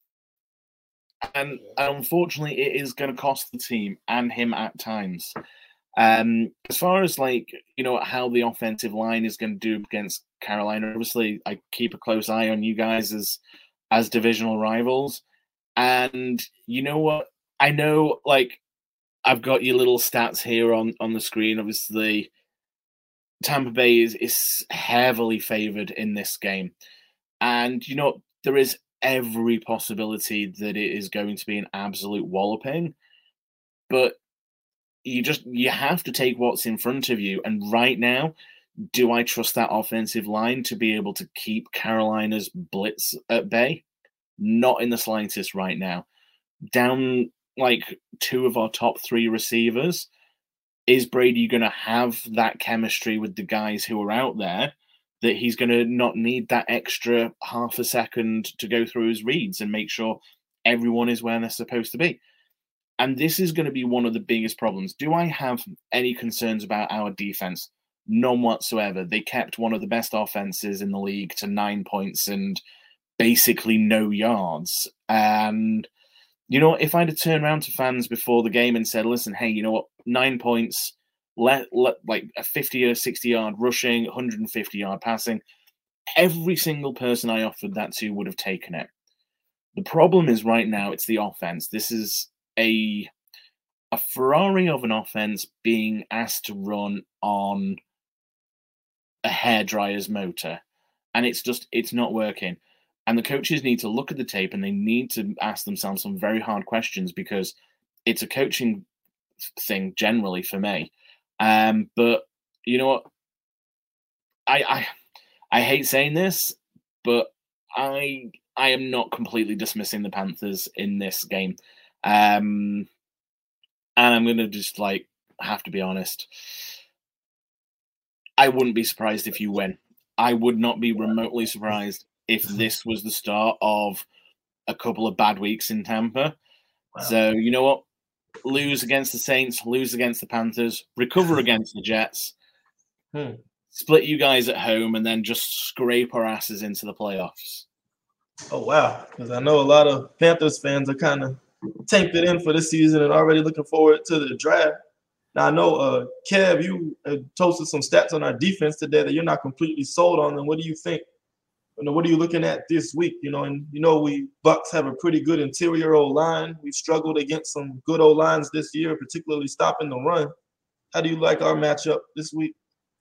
S4: and, and unfortunately, it is going to cost the team and him at times. Um, as far as like, you know, how the offensive line is going to do against Carolina, obviously I keep a close eye on you guys as, as divisional rivals. And you know what? I know, like, I've got your little stats here on, on the screen. Obviously, Tampa Bay is, is heavily favored in this game. And, you know, there is every possibility that it is going to be an absolute walloping. But you just, you have to take what's in front of you. And right now, do I trust that offensive line to be able to keep Carolina's blitz at bay? Not in the slightest right now. Down like two of our top three receivers, is Brady going to have that chemistry with the guys who are out there that he's going to not need that extra half a second to go through his reads and make sure everyone is where they're supposed to be? And this is going to be one of the biggest problems. Do I have any concerns about our defense? None whatsoever. They kept one of the best offenses in the league to nine points and basically no yards. And you know, if I'd have turned around to fans before the game and said, listen, hey, you know what, nine points, let, let like a fifty or sixty yard rushing, one hundred fifty yard passing, every single person I offered that to would have taken it. The problem is right now it's the offense. This is a a Ferrari of an offense being asked to run on a hairdryer's motor. And it's just, it's not working. And the coaches need to look at the tape and they need to ask themselves some very hard questions because it's a coaching thing generally for me. Um, but you know what? I, I I hate saying this, but I I am not completely dismissing the Panthers in this game. Um, and I'm going to just like have to be honest. I wouldn't be surprised if you win. I would not be remotely surprised if this was the start of a couple of bad weeks in Tampa. Wow. So, you know what? Lose against the Saints, lose against the Panthers, recover against the Jets, hmm. split you guys at home, and then just scrape our asses into the playoffs.
S2: Oh, wow. Because I know a lot of Panthers fans are kind of tanked it in for this season and already looking forward to the draft. Now, I know, uh, Kev, you uh, posted some stats on our defense today that you're not completely sold on them. What do you think? You know, what are you looking at this week? You know, and you know we Bucks have a pretty good interior O-line. We've struggled against some good O-lines this year, particularly stopping the run. How do you like our matchup this week?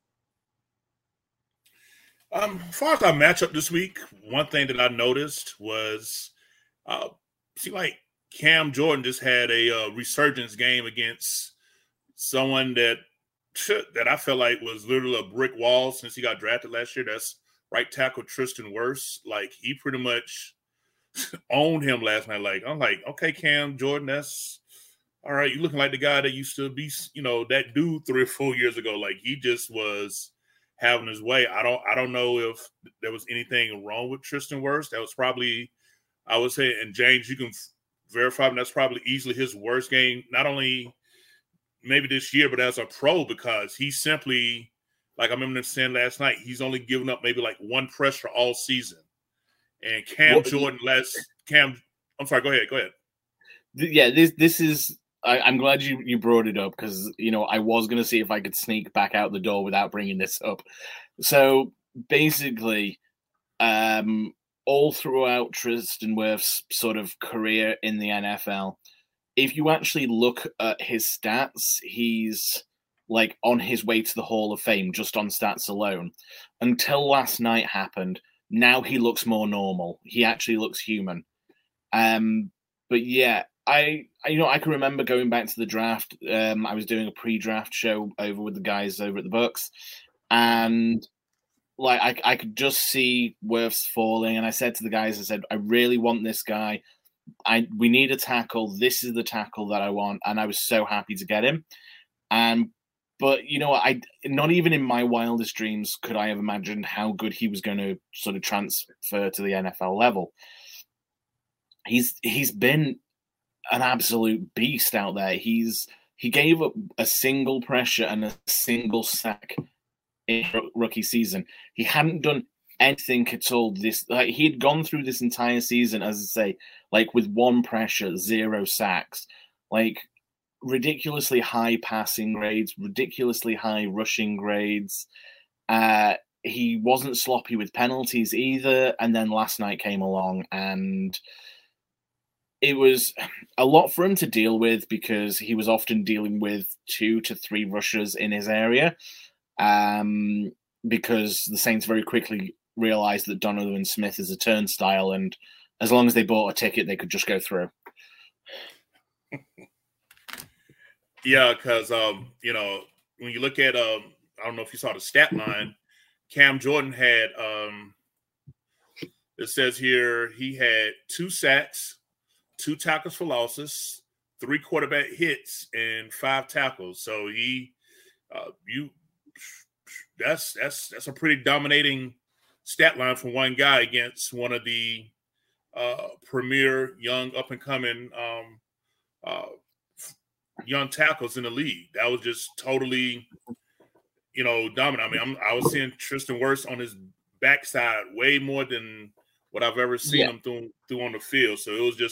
S3: Um, as far as our matchup this week, one thing that I noticed was, uh, see, like Cam Jordan just had a uh, resurgence game against someone that that I felt like was literally a brick wall since he got drafted last year. That's right tackle Tristan Wirfs. Like he pretty much owned him last night. Like I'm like, okay, Cam Jordan, that's all right. You looking like the guy that used to be, you know, that dude three or four years ago. Like he just was having his way. I don't, I don't know if there was anything wrong with Tristan Wirfs. That was probably, I would say, and James, you can verify, that's probably easily his worst game. Not only maybe this year, but as a pro, because he simply, like I remember saying last night, he's only given up maybe like one pressure all season. And Cam what, Jordan last Cam, I'm sorry, go ahead, go ahead.
S4: Yeah, this this is. I, I'm glad you, you brought it up because you know I was going to see if I could sneak back out the door without bringing this up. So basically, um, all throughout Tristan Wirfs' sort of career in the N F L, if you actually look at his stats, he's like on his way to the Hall of Fame just on stats alone. Until last night happened, now he looks more normal. He actually looks human. Um, but yeah, I, I you know I can remember going back to the draft. Um, I was doing a pre-draft show over with the guys over at the Bucks, and like I, I could just see Wirfs falling. And I said to the guys, I said, I really want this guy. I we need a tackle. This is the tackle that I want, and I was so happy to get him. Um, but you know, I not even in my wildest dreams could I have imagined how good he was going to sort of transfer to the N F L level. He's he's been an absolute beast out there. He's he gave up a single pressure and a single sack in rookie season. He hadn't done anything at all. This like he had gone through this entire season, as I say, like with one pressure, zero sacks, like ridiculously high passing grades, ridiculously high rushing grades. Uh, he wasn't sloppy with penalties either. And then last night came along and it was a lot for him to deal with because he was often dealing with two to three rushers in his area. Um, because the Saints very quickly realized that Donovan Smith is a turnstile, and as long as they bought a ticket, they could just go through.
S3: Yeah, because um, you know, when you look at um, I don't know if you saw the stat line, Cam Jordan had um, it says here he had two sacks, two tackles for losses, three quarterback hits, and five tackles. So he, uh, you, that's that's that's a pretty dominating stat line from one guy against one of the uh, premier young up and coming um, uh, young tackles in the league. That was just totally, you know, dominant. I mean, I'm, I was seeing Tristan Wirfs on his backside way more than what I've ever seen yeah. him through through on the field. So it was just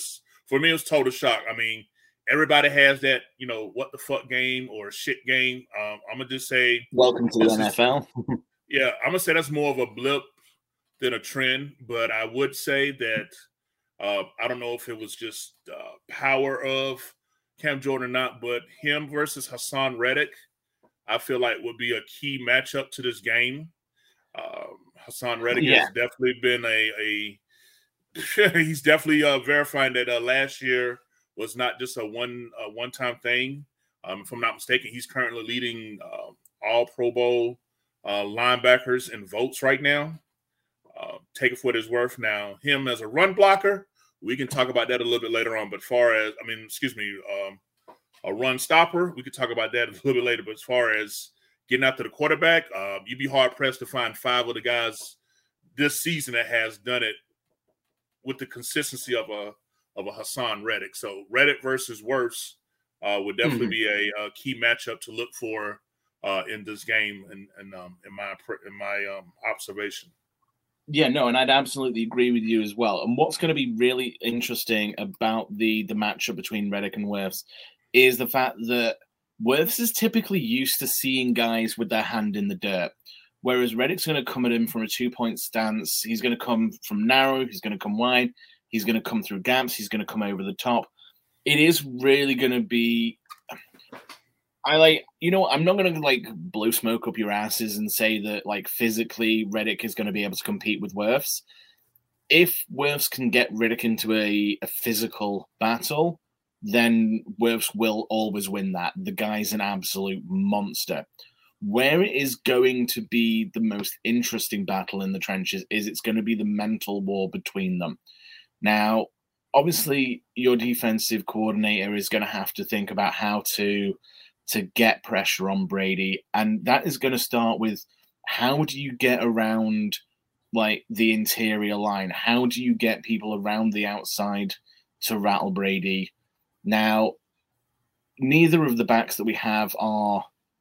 S3: for me, it was total shock. I mean, everybody has that, you know, what the fuck game or shit game. Um, I'm going to just say.
S4: Welcome to the N F L.
S3: Is, yeah, I'm going to say that's more of a blip than a trend. But I would say that uh, I don't know if it was just uh, power of Cam Jordan or not, but him versus Hassan Reddick, I feel like would be a key matchup to this game. Um, Hassan Reddick yeah. has definitely been a, a he's definitely uh, verifying that uh, last year was not just a one a one time thing. Um, if I'm not mistaken, he's currently leading uh, all Pro Bowl uh, linebackers in votes right now. Uh, take it for what it's worth. Now, him as a run blocker, we can talk about that a little bit later on. But far as I mean, excuse me, um, a run stopper, we could talk about that a little bit later. But as far as getting after the quarterback, uh, you'd be hard pressed to find five of the guys this season that has done it with the consistency of a of a Hassan Reddick. So Reddick versus Wirfs uh, would definitely mm-hmm. be a, a key matchup to look for uh, in this game, and and um, in my in my um, observation.
S4: Yeah, no, and I'd absolutely agree with you as well. And what's going to be really interesting about the the matchup between Reddick and Wirfs is the fact that Wirfs is typically used to seeing guys with their hand in the dirt, whereas Reddick's going to come at him from a two-point stance. He's going to come from narrow. He's going to come wide. He's going to come through gaps. He's going to come over the top. It is really going to be... I like, you know, I'm not going to like blow smoke up your asses and say that like physically Reddick is going to be able to compete with Wirfs. If Wirfs can get Reddick into a, a physical battle, then Wirfs will always win that. The guy's an absolute monster. Where it is going to be the most interesting battle in the trenches is it's going to be the mental war between them. Now, obviously, your defensive coordinator is going to have to think about how to to get pressure on Brady. And that is going to start with, how do you get around like the interior line? How do you get people around the outside to rattle Brady? Now, neither of the backs that we have are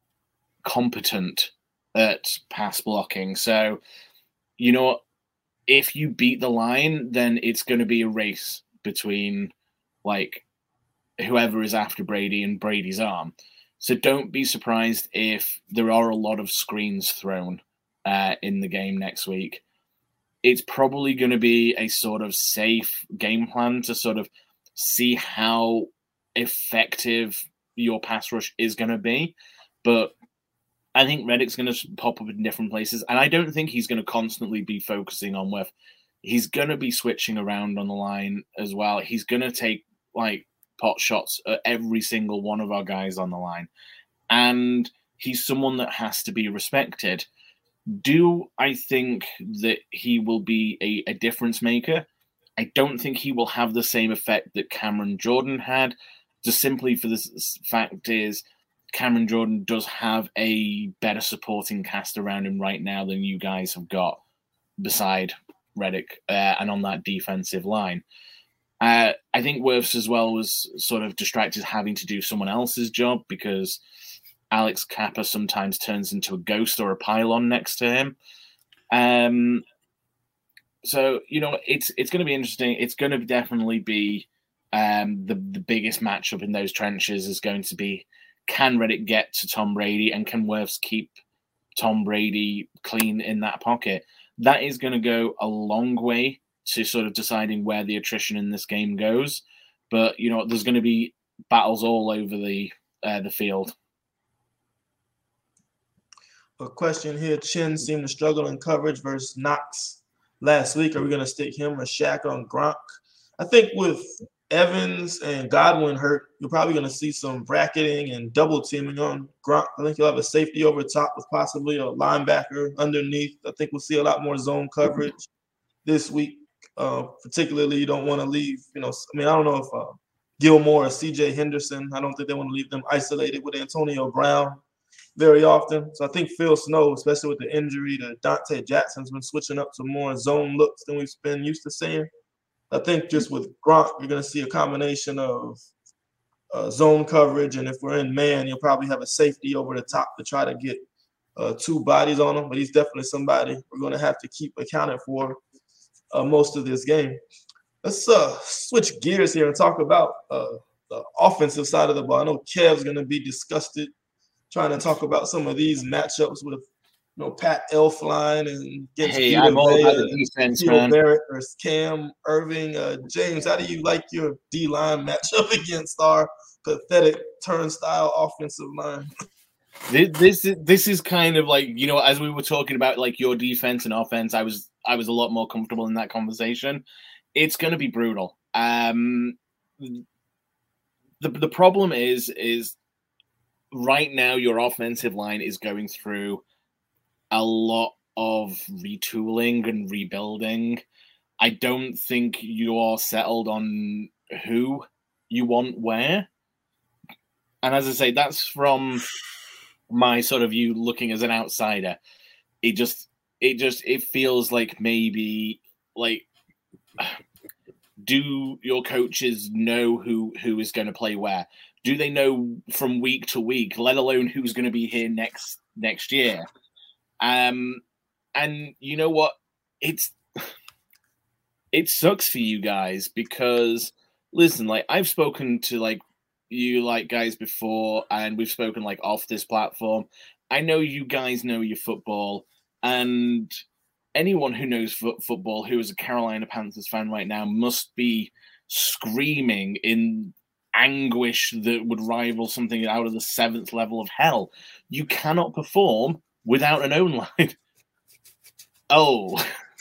S4: competent at pass blocking. So, you know what? If you beat the line, then it's going to be a race between like whoever is after Brady and Brady's arm. So don't be surprised if there are a lot of screens thrown uh, in the game next week. It's probably going to be a sort of safe game plan to sort of see how effective your pass rush is going to be. But I think Reddick's going to pop up in different places. And I don't think he's going to constantly be focusing on Wirfs. He's going to be switching around on the line as well. He's going to take like pot shots at every single one of our guys on the line. And he's someone that has to be respected. Do I think that he will be a, a difference maker? I don't think he will have the same effect that Cameron Jordan had. Just simply for this fact is Cameron Jordan does have a better supporting cast around him right now than you guys have got beside Reddick uh, and on that defensive line. Uh, I think Wirfs as well was sort of distracted having to do someone else's job because Alex Kappa sometimes turns into a ghost or a pylon next to him. Um, so, you know, it's it's going to be interesting. It's going to definitely be um, the, the biggest matchup in those trenches is going to be, can Reddick get to Tom Brady and can Wirfs keep Tom Brady clean in that pocket? That is going to go a long way to sort of deciding where the attrition in this game goes. But, you know, there's going to be battles all over the uh, the field.
S2: A question here. Chin seemed to struggle in coverage versus Knox last week. Are we going to stick him or Shaq on Gronk? I think with Evans and Godwin hurt, you're probably going to see some bracketing and double teaming on Gronk. I think you'll have a safety over top with possibly a linebacker underneath. I think we'll see a lot more zone coverage this week. Uh, particularly, you don't want to leave, you know, I mean, I don't know if uh, Gilmore or C J Henderson, I don't think they want to leave them isolated with Antonio Brown very often. So I think Phil Snow, especially with the injury to Dante Jackson's been switching up to more zone looks than we've been used to seeing. I think just with Gronk, you're going to see a combination of uh, zone coverage, and if we're in man, you'll probably have a safety over the top to try to get uh, two bodies on him. But he's definitely somebody we're going to have to keep accounted for Uh, most of this game. let's uh, switch gears here and talk about uh, the offensive side of the ball. I know Kev's going to be disgusted trying to talk about some of these matchups with, you know, Pat Elflein and against
S4: Hey,
S2: Vita
S4: I'm all
S2: Vea,
S4: about the defense,
S2: Theo
S4: man.
S2: Barrett versus Cam Irving. Uh, James, how do you like your D-line matchup against our pathetic turnstile offensive line?
S4: This, this is this is kind of like, you know, as we were talking about like your defense and offense, I was I was a lot more comfortable in that conversation. It's going to be brutal. Um, the the problem is is right now your offensive line is going through a lot of retooling and rebuilding. I don't think you're settled on who you want where. And as I say, that's from my sort of view looking as an outsider. It just it just it feels like maybe like do your coaches know who who is going to play where? Do they know from week to week, let alone who's going to be here next next year? Um and you know what? It's it sucks for you guys because listen, like I've spoken to like you like guys before, and we've spoken like off this platform. I know you guys know your football, and anyone who knows fo- football who is a Carolina Panthers fan right now must be screaming in anguish that would rival something out of the seventh level of hell. You cannot perform without an O-line. oh.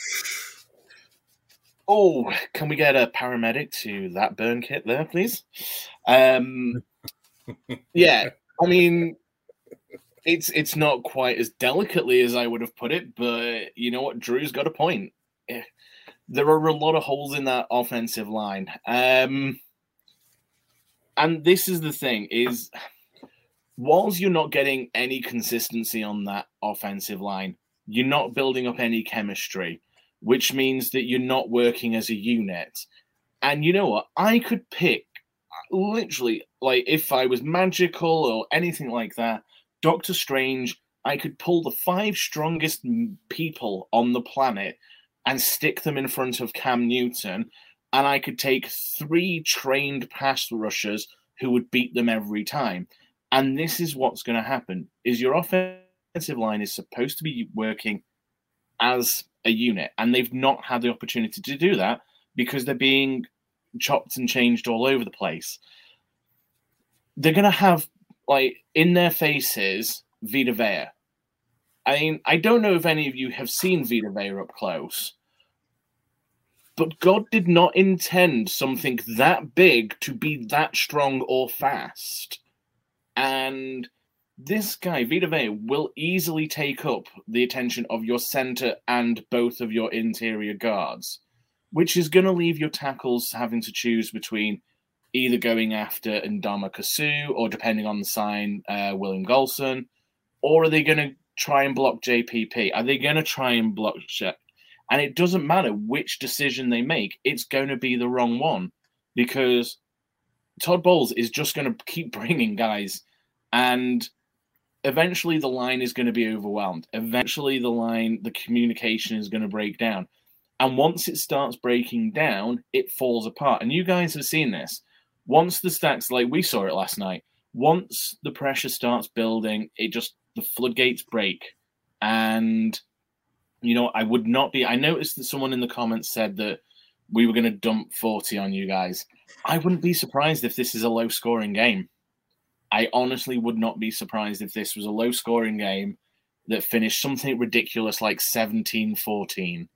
S4: Oh, can we get a paramedic to that burn kit there, please? Um, yeah, I mean, it's it's not quite as delicately as I would have put it, but you know what? Drew's got a point. There are a lot of holes in that offensive line. Um, and this is the thing, is whilst you're not getting any consistency on that offensive line, you're not building up any chemistry, which means that you're not working as a unit. And you know what? I could pick, literally, like if I was magical or anything like that, Doctor Strange, I could pull the five strongest people on the planet and stick them in front of Cam Newton, and I could take three trained pass rushers who would beat them every time. And this is what's going to happen, is your offensive line is supposed to be working as a unit, and they've not had the opportunity to do that because they're being chopped and changed all over the place. They're going to have, like, in their faces, Vita Vea. I mean, I don't know if any of you have seen Vita Vea up close, but God did not intend something that big to be that strong or fast. And this guy, Vita Vea, will easily take up the attention of your center and both of your interior guards, which is going to leave your tackles having to choose between either going after Ndama Kasu or, depending on the sign, uh, William Golson, or are they going to try and block J P P? Are they going to try and block Shep? And it doesn't matter which decision they make, it's going to be the wrong one because Todd Bowles is just going to keep bringing guys, and eventually the line is going to be overwhelmed. Eventually the line, the communication is going to break down. And once it starts breaking down, it falls apart. And you guys have seen this. Once the stacks, like we saw it last night, once the pressure starts building, it just, the floodgates break. And, you know, I would not be, I noticed that someone in the comments said that we were going to dump forty on you guys. I wouldn't be surprised if this is a low scoring game. I honestly would not be surprised if this was a low scoring game that finished something ridiculous like seventeen fourteen.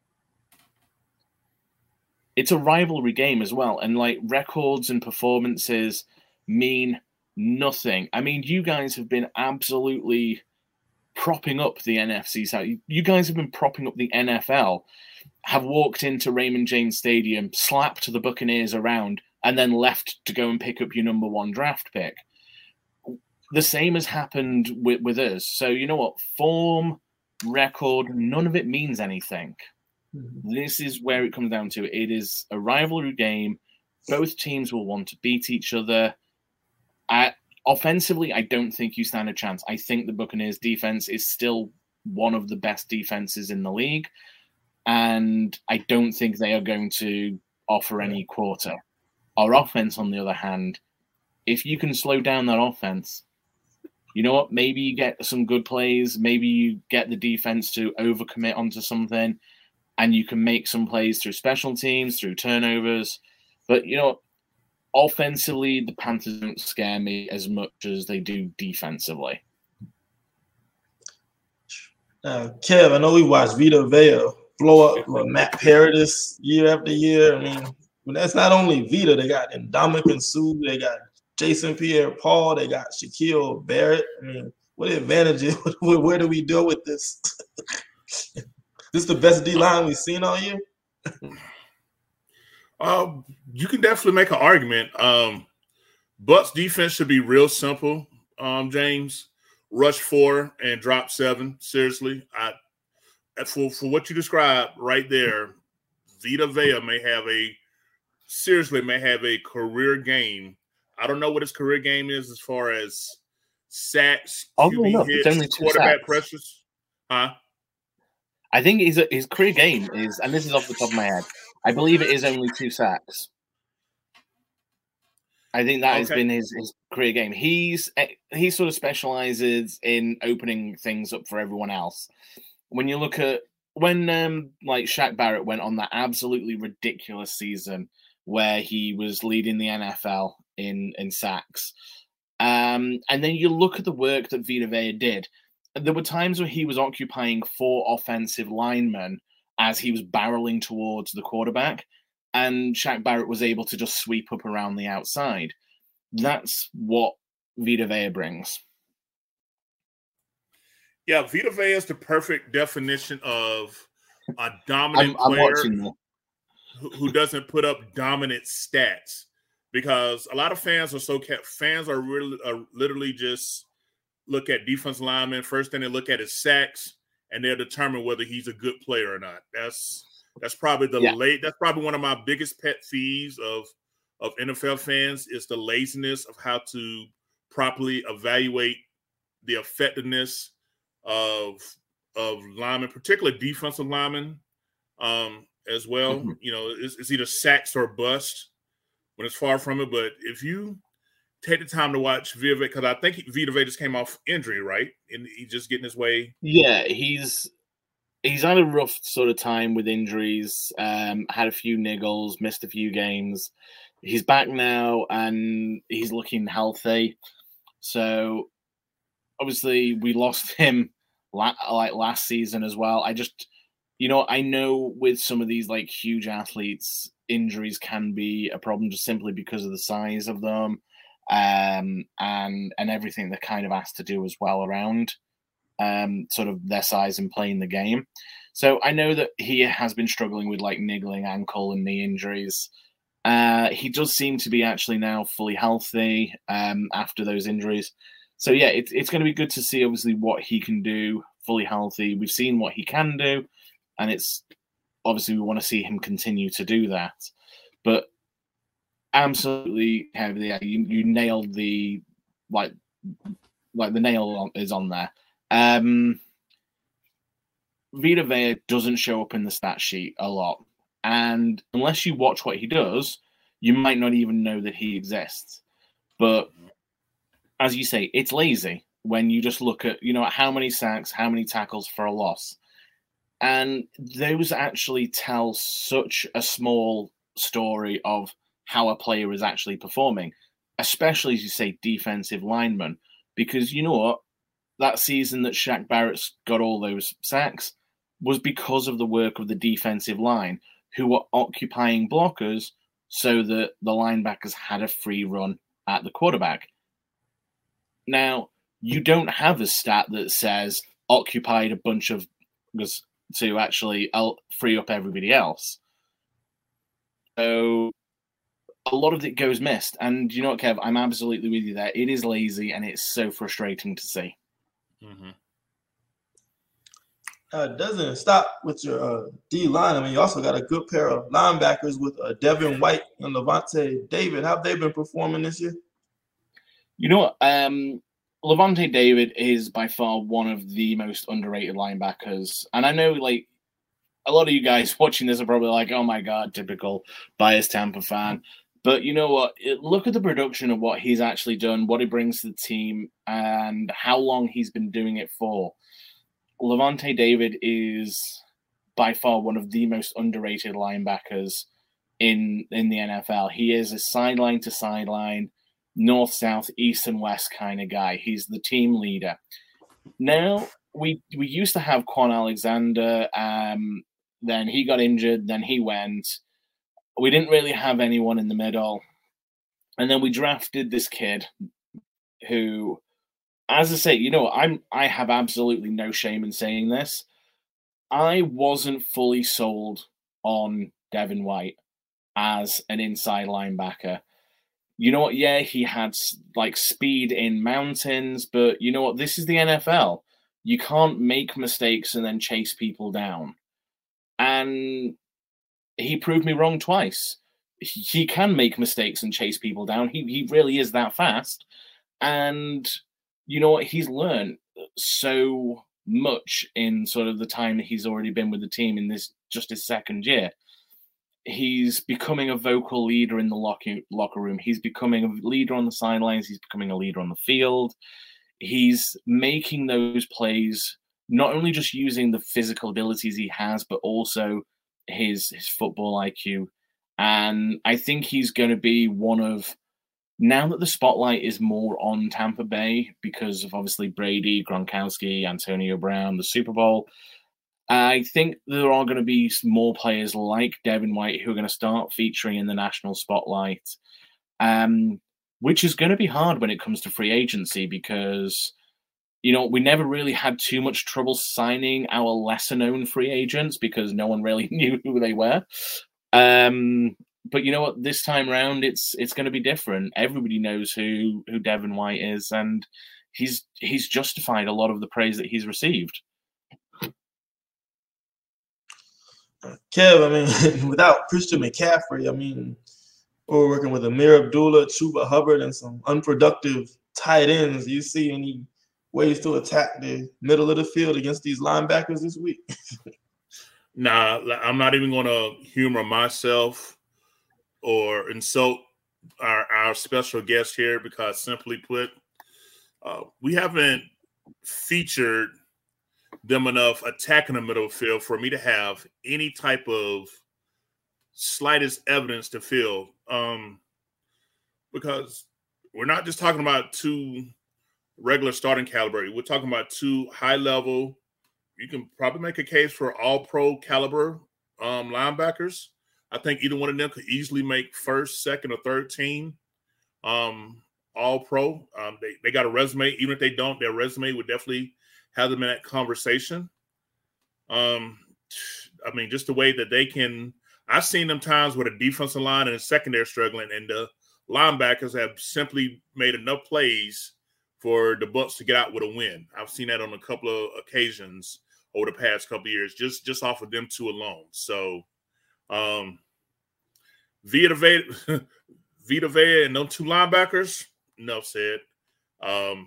S4: It's a rivalry game as well, and like records and performances mean nothing. I mean, you guys have been absolutely propping up the N F C South. You guys have been propping up the N F L, have walked into Raymond James Stadium, slapped the Buccaneers around, and then left to go and pick up your number one draft pick. The same has happened with, with us. So you know what? Form, record, none of it means anything. Mm-hmm. This is where it comes down to. It is a rivalry game. Both teams will want to beat each other. I, offensively, I don't think you stand a chance. I think the Buccaneers defense is still one of the best defenses in the league. And I don't think they are going to offer any quarter. Our offense, on the other hand, if you can slow down that offense, you know what? Maybe you get some good plays. Maybe you get the defense to overcommit onto something, and you can make some plays through special teams, through turnovers. But, you know, offensively, the Panthers don't scare me as much as they do defensively.
S2: Uh, Kev, I know we watched Vita Vea blow up uh, Matt Paradis year after year. I mean, that's not only Vita. They got Ndamukong Suh. They got Jason Pierre-Paul. They got Shaquille Barrett. I mean, what advantages? Where do we deal with this? This is the best D-line we've seen all year?
S3: Um, you can definitely make an argument. Um, Bucks defense should be real simple, um, James. Rush four and drop seven. Seriously, I for for what you described right there, Vita Vea may have a seriously may have a career game. I don't know what his career game is as far as sacks,
S4: oh,
S3: Q B
S4: no,
S3: hits, quarterback sacks. pressures. Huh?
S4: I think his his career game is, and this is off the top of my head, I believe it is only two sacks. I think that okay. has been his, his career game. He's he sort of specializes in opening things up for everyone else. When you look at when um, like Shaq Barrett went on that absolutely ridiculous season where he was leading the N F L in in sacks, um, and then you look at the work that Vita Vea did. There were times where he was occupying four offensive linemen as he was barreling towards the quarterback. And Shaq Barrett was able to just sweep up around the outside. That's what Vita Vea brings.
S3: Yeah, Vita Vea is the perfect definition of a dominant
S4: I'm, I'm
S3: player who, who doesn't put up dominant stats. Because a lot of fans are so – fans are really are literally just look at defense linemen. First thing they look at is sacks, and they'll determine whether he's a good player or not. That's – That's probably the yeah. late. That's probably one of my biggest pet peeves of of N F L fans is the laziness of how to properly evaluate the effectiveness of of linemen, particularly defensive linemen, um, as well. Mm-hmm. You know, it's, it's either sacks or bust when it's far from it. But if you take the time to watch Vita Vea, because I think Vita Vea just came off injury, right? And he's just getting his way.
S4: Yeah, he's. He's had a rough sort of time with injuries, um, had a few niggles, missed a few games. He's back now and he's looking healthy. So obviously we lost him la- like last season as well. I just, you know, I know with some of these like huge athletes, injuries can be a problem just simply because of the size of them um, and, and everything that kind of has to do as well around Um, sort of their size and playing the game. So I know that he has been struggling with like niggling ankle and knee injuries. Uh, he does seem to be actually now fully healthy um, after those injuries. So yeah, it, it's going to be good to see obviously what he can do fully healthy. We've seen what he can do, and it's obviously we want to see him continue to do that. But absolutely, yeah, you, you nailed the like like the nail is on there. Um, Vita Vea doesn't show up in the stat sheet a lot. And unless you watch what he does, you might not even know that he exists. But as you say, it's lazy when you just look at, you know, how many sacks, how many tackles for a loss. And those actually tell such a small story of how a player is actually performing, especially as you say, defensive linemen. Because you know what? That season that Shaq Barrett's got all those sacks was because of the work of the defensive line who were occupying blockers so that the linebackers had a free run at the quarterback. Now, you don't have a stat that says occupied a bunch of to actually free up everybody else. So a lot of it goes missed. And you know what, Kev? I'm absolutely with you there. It is lazy and it's so frustrating to see.
S3: Mm-hmm.
S2: Uh, doesn't stop with your uh, D line. I mean, you also got a good pair of linebackers with uh, Devin White and Lavonte David. How have they been performing this year?
S4: You know what? Um, Lavonte David is by far one of the most underrated linebackers. And I know, like, a lot of you guys watching this are probably like, oh my God, typical biased Tampa fan. But you know what? It, look at the production of what he's actually done, what he brings to the team, and how long he's been doing it for. Lavonte David is by far one of the most underrated linebackers in, in the N F L. He is a sideline to sideline, north, south, east, and west kind of guy. He's the team leader. Now, we we used to have Quan Alexander, um, then he got injured, then he went. We didn't really have anyone in the middle. And then we drafted this kid who, as I say, you know, I'm I have absolutely no shame in saying this. I wasn't fully sold on Devin White as an inside linebacker. You know what? Yeah, he had like speed in mountains, but you know what? This is the N F L. You can't make mistakes and then chase people down. And he proved me wrong twice. He can make mistakes and chase people down. He he really is that fast. And you know what? He's learned so much in sort of the time that he's already been with the team in this just his second year. He's becoming a vocal leader in the locker, locker room. He's becoming a leader on the sidelines. He's becoming a leader on the field. He's making those plays, not only just using the physical abilities he has, but also his his football I Q. And I think he's going to be one of, now that the spotlight is more on Tampa Bay because of obviously Brady, Gronkowski, Antonio Brown, the Super Bowl, I think there are going to be more players like Devin White who are going to start featuring in the national spotlight, um, which is going to be hard when it comes to free agency because, you know, we never really had too much trouble signing our lesser-known free agents because no one really knew who they were. Um, but you know what? This time around, it's it's going to be different. Everybody knows who who Devin White is, and he's he's justified a lot of the praise that he's received.
S2: Kev, I mean, without Christian McCaffrey, I mean, we're working with Amir Abdullah, Chuba Hubbard, and some unproductive tight ends. Do you see any ways to attack the middle of the field against these linebackers this week?
S3: Nah, I'm not even going to humor myself or insult our, our special guest here because, simply put, uh, we haven't featured them enough attacking the middle of the field for me to have any type of slightest evidence to feel. Um, because we're not just talking about two regular starting caliber. We're talking about two high-level, you can probably make a case for all-pro caliber um, linebackers. I think either one of them could easily make first, second, or third team um, all-pro. Um, they, they got a resume. Even if they don't, their resume would definitely have them in that conversation. Um, I mean, just the way that they can – I've seen them times where the defensive line and the secondary struggling, and the linebackers have simply made enough plays for the Bucs to get out with a win. I've seen that on a couple of occasions over the past couple of years, just, just off of them two alone. So, um, Vita Vea, Vita Vea and them two linebackers, enough said. Um,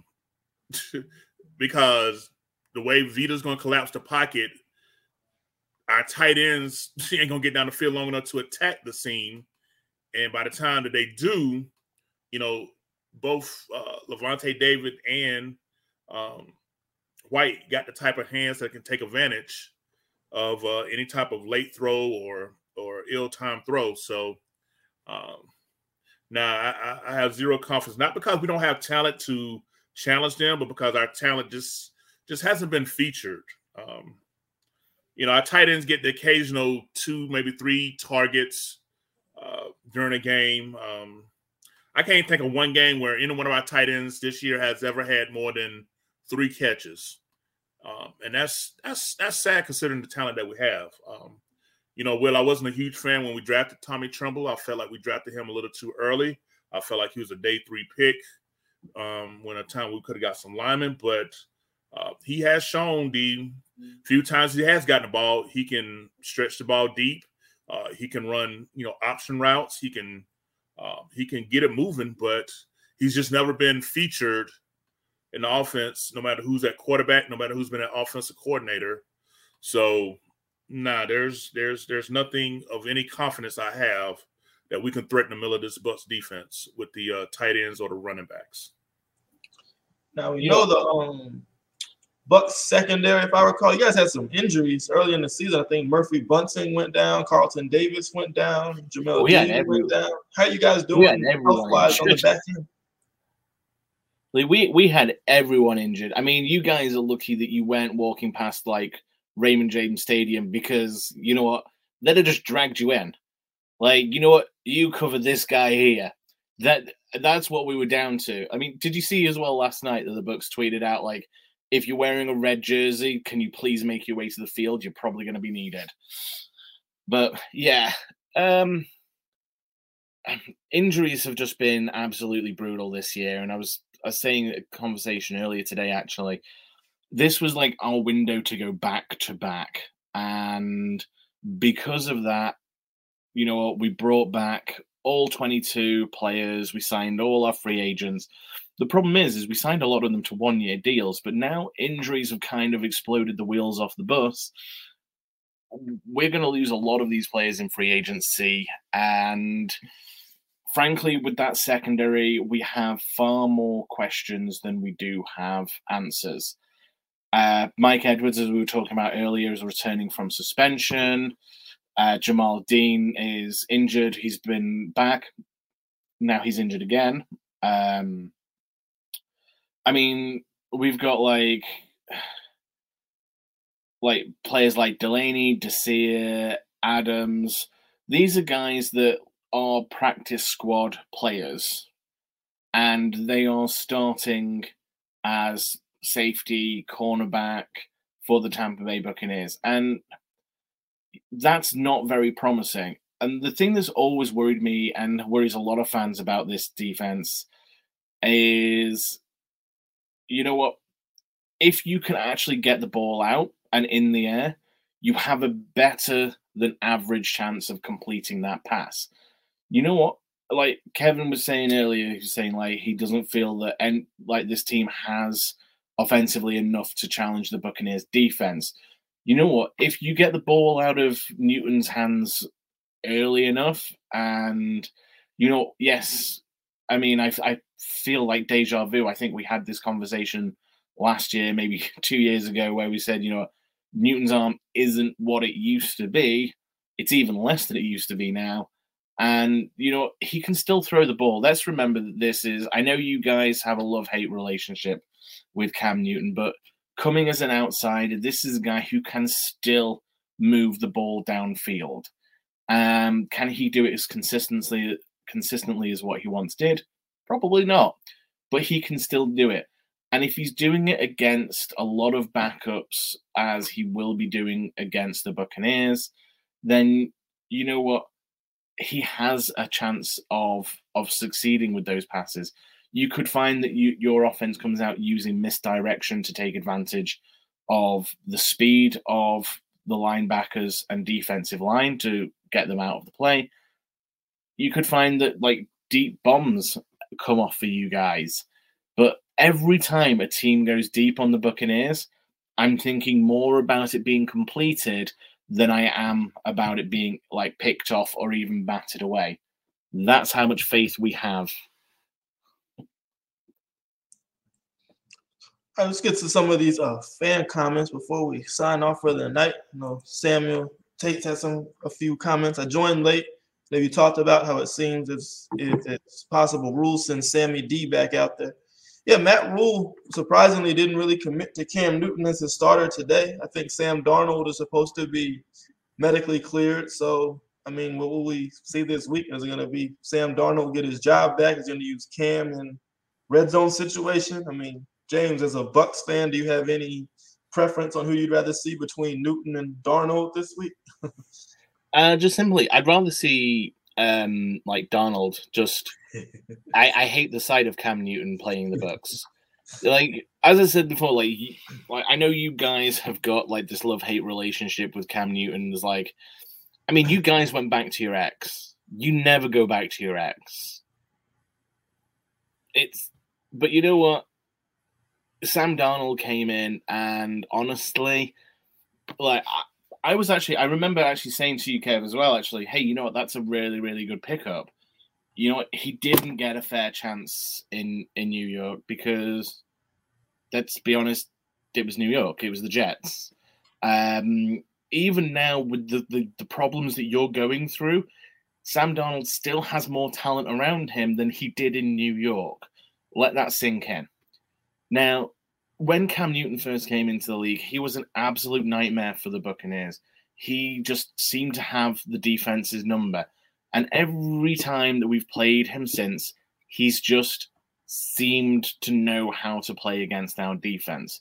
S3: because the way Vita's going to collapse the pocket, our tight ends ain't going to get down the field long enough to attack the seam. And by the time that they do, you know, both uh, Lavonte David and um, White got the type of hands that can take advantage of uh, any type of late throw or or ill-timed throw. So um, now I, I have zero confidence, not because we don't have talent to challenge them, but because our talent just just hasn't been featured. Um, you know, our tight ends get the occasional two, maybe three targets uh, during a game. Um, I can't think of one game where any one of our tight ends this year has ever had more than three catches. Um, and that's that's that's sad considering the talent that we have. Um, you know, Will, I wasn't a huge fan when we drafted Tommy Tremble. I felt like we drafted him a little too early. I felt like he was a day three pick um, when at a time we could have got some linemen. But uh, he has shown the few times he has gotten the ball, he can stretch the ball deep. Uh, he can run, you know, option routes. He can uh, he can get it moving, but he's just never been featured in the offense, no matter who's at quarterback, no matter who's been an offensive coordinator. So Nah, there's there's there's nothing of any confidence I have that we can threaten the middle of this Bucs defense with the uh, tight ends or the running backs.
S2: Now we
S4: You
S2: know
S4: know-
S2: the um, Bucs secondary. If I recall, you guys had some injuries early in the season. I think Murphy Bunting went down, Carlton Davis went down, Jamel
S4: We had
S2: Dean
S4: every-
S2: went down. How you guys
S4: We had
S2: doing
S4: everyone
S2: health-wise on the
S4: injured.
S2: back end?
S4: Like we we had everyone injured. I mean, you guys are lucky that you weren't walking past like Raymond James Stadium because you know what? They'd have just dragged you in. Like, you know what? You cover this guy here. That that's what we were down to. I mean, did you see as well last night that the Bucs tweeted out like, if you're wearing a red jersey, can you please make your way to the field? You're probably going to be needed. But yeah, um, injuries have just been absolutely brutal this year, and I was. I was saying a conversation earlier today, actually, this was like our window to go back to back. And because of that, you know, we brought back all twenty-two players. We signed all our free agents. The problem is, is we signed a lot of them to one-year deals, but now injuries have kind of exploded the wheels off the bus. We're going to lose a lot of these players in free agency, and frankly, with that secondary, we have far more questions than we do have answers. Uh, Mike Edwards, as we were talking about earlier, is returning from suspension. Uh, Jamel Dean is injured. He's been back. Now he's injured again. Um, I mean, we've got like like players like Delaney, Desir, Adams. These are guys that are practice squad players, and they are starting as safety cornerback for the Tampa Bay Buccaneers, and that's not very promising. And the thing that's always worried me and worries a lot of fans about this defense is, you know what, if you can actually get the ball out and in the air, you have a better than average chance of completing that pass. You know what? Like Kevin was saying earlier, he was saying like he doesn't feel that and like this team has offensively enough to challenge the Buccaneers defense. You know what? If you get the ball out of Newton's hands early enough, and you know, yes, I mean, I I feel like deja vu. I think we had this conversation last year, maybe two years ago, where we said, you know, Newton's arm isn't what it used to be. It's even less than it used to be now. And, you know, he can still throw the ball. Let's remember that this is, I know you guys have a love-hate relationship with Cam Newton, but coming as an outsider, this is a guy who can still move the ball downfield. Um, can he do it as consistently, consistently as what he once did? Probably not, but he can still do it. And if he's doing it against a lot of backups, as he will be doing against the Buccaneers, then you know what? He has a chance of of succeeding with those passes. You could find that you, your offense comes out using misdirection to take advantage of the speed of the linebackers and defensive line to get them out of the play. You could find that like deep bombs come off for you guys. But every time a team goes deep on the Buccaneers, I'm thinking more about it being completed than I am about it being like picked off or even batted away. That's how much faith we have.
S2: All right, let's get to some of these uh, fan comments before we sign off for the night. You know, Samuel Tate has some a few comments. I joined late. Maybe talked about how it seems it's, if it's possible Rule sends Sammy D back out there. Yeah, Matt Rule surprisingly didn't really commit to Cam Newton as his starter today. I think Sam Darnold is supposed to be medically cleared. So, I mean, what will we see this week? Is it going to be Sam Darnold get his job back? Is he going to use Cam in red zone situation? I mean, James, as a Bucs fan, do you have any preference on who you'd rather see between Newton and Darnold this week?
S4: uh, just simply, I'd rather see um, like Darnold just – I, I hate the sight of Cam Newton playing the Bucs. Like as I said before, like, like I know you guys have got like this love-hate relationship with Cam Newton. It's like, I mean, you guys went back to your ex. You never go back to your ex. It's, but you know what? Sam Darnold came in, and honestly, like I, I was actually, I remember actually saying to you, Kev, as well, actually, hey, you know what? That's a really, really good pickup. You know what? He didn't get a fair chance in, in New York because, let's be honest, it was New York. It was the Jets. Um, even now, with the, the, the problems that you're going through, Sam Darnold still has more talent around him than he did in New York. Let that sink in. Now, when Cam Newton first came into the league, he was an absolute nightmare for the Buccaneers. He just seemed to have the defense's number. And every time that we've played him since, he's just seemed to know how to play against our defense.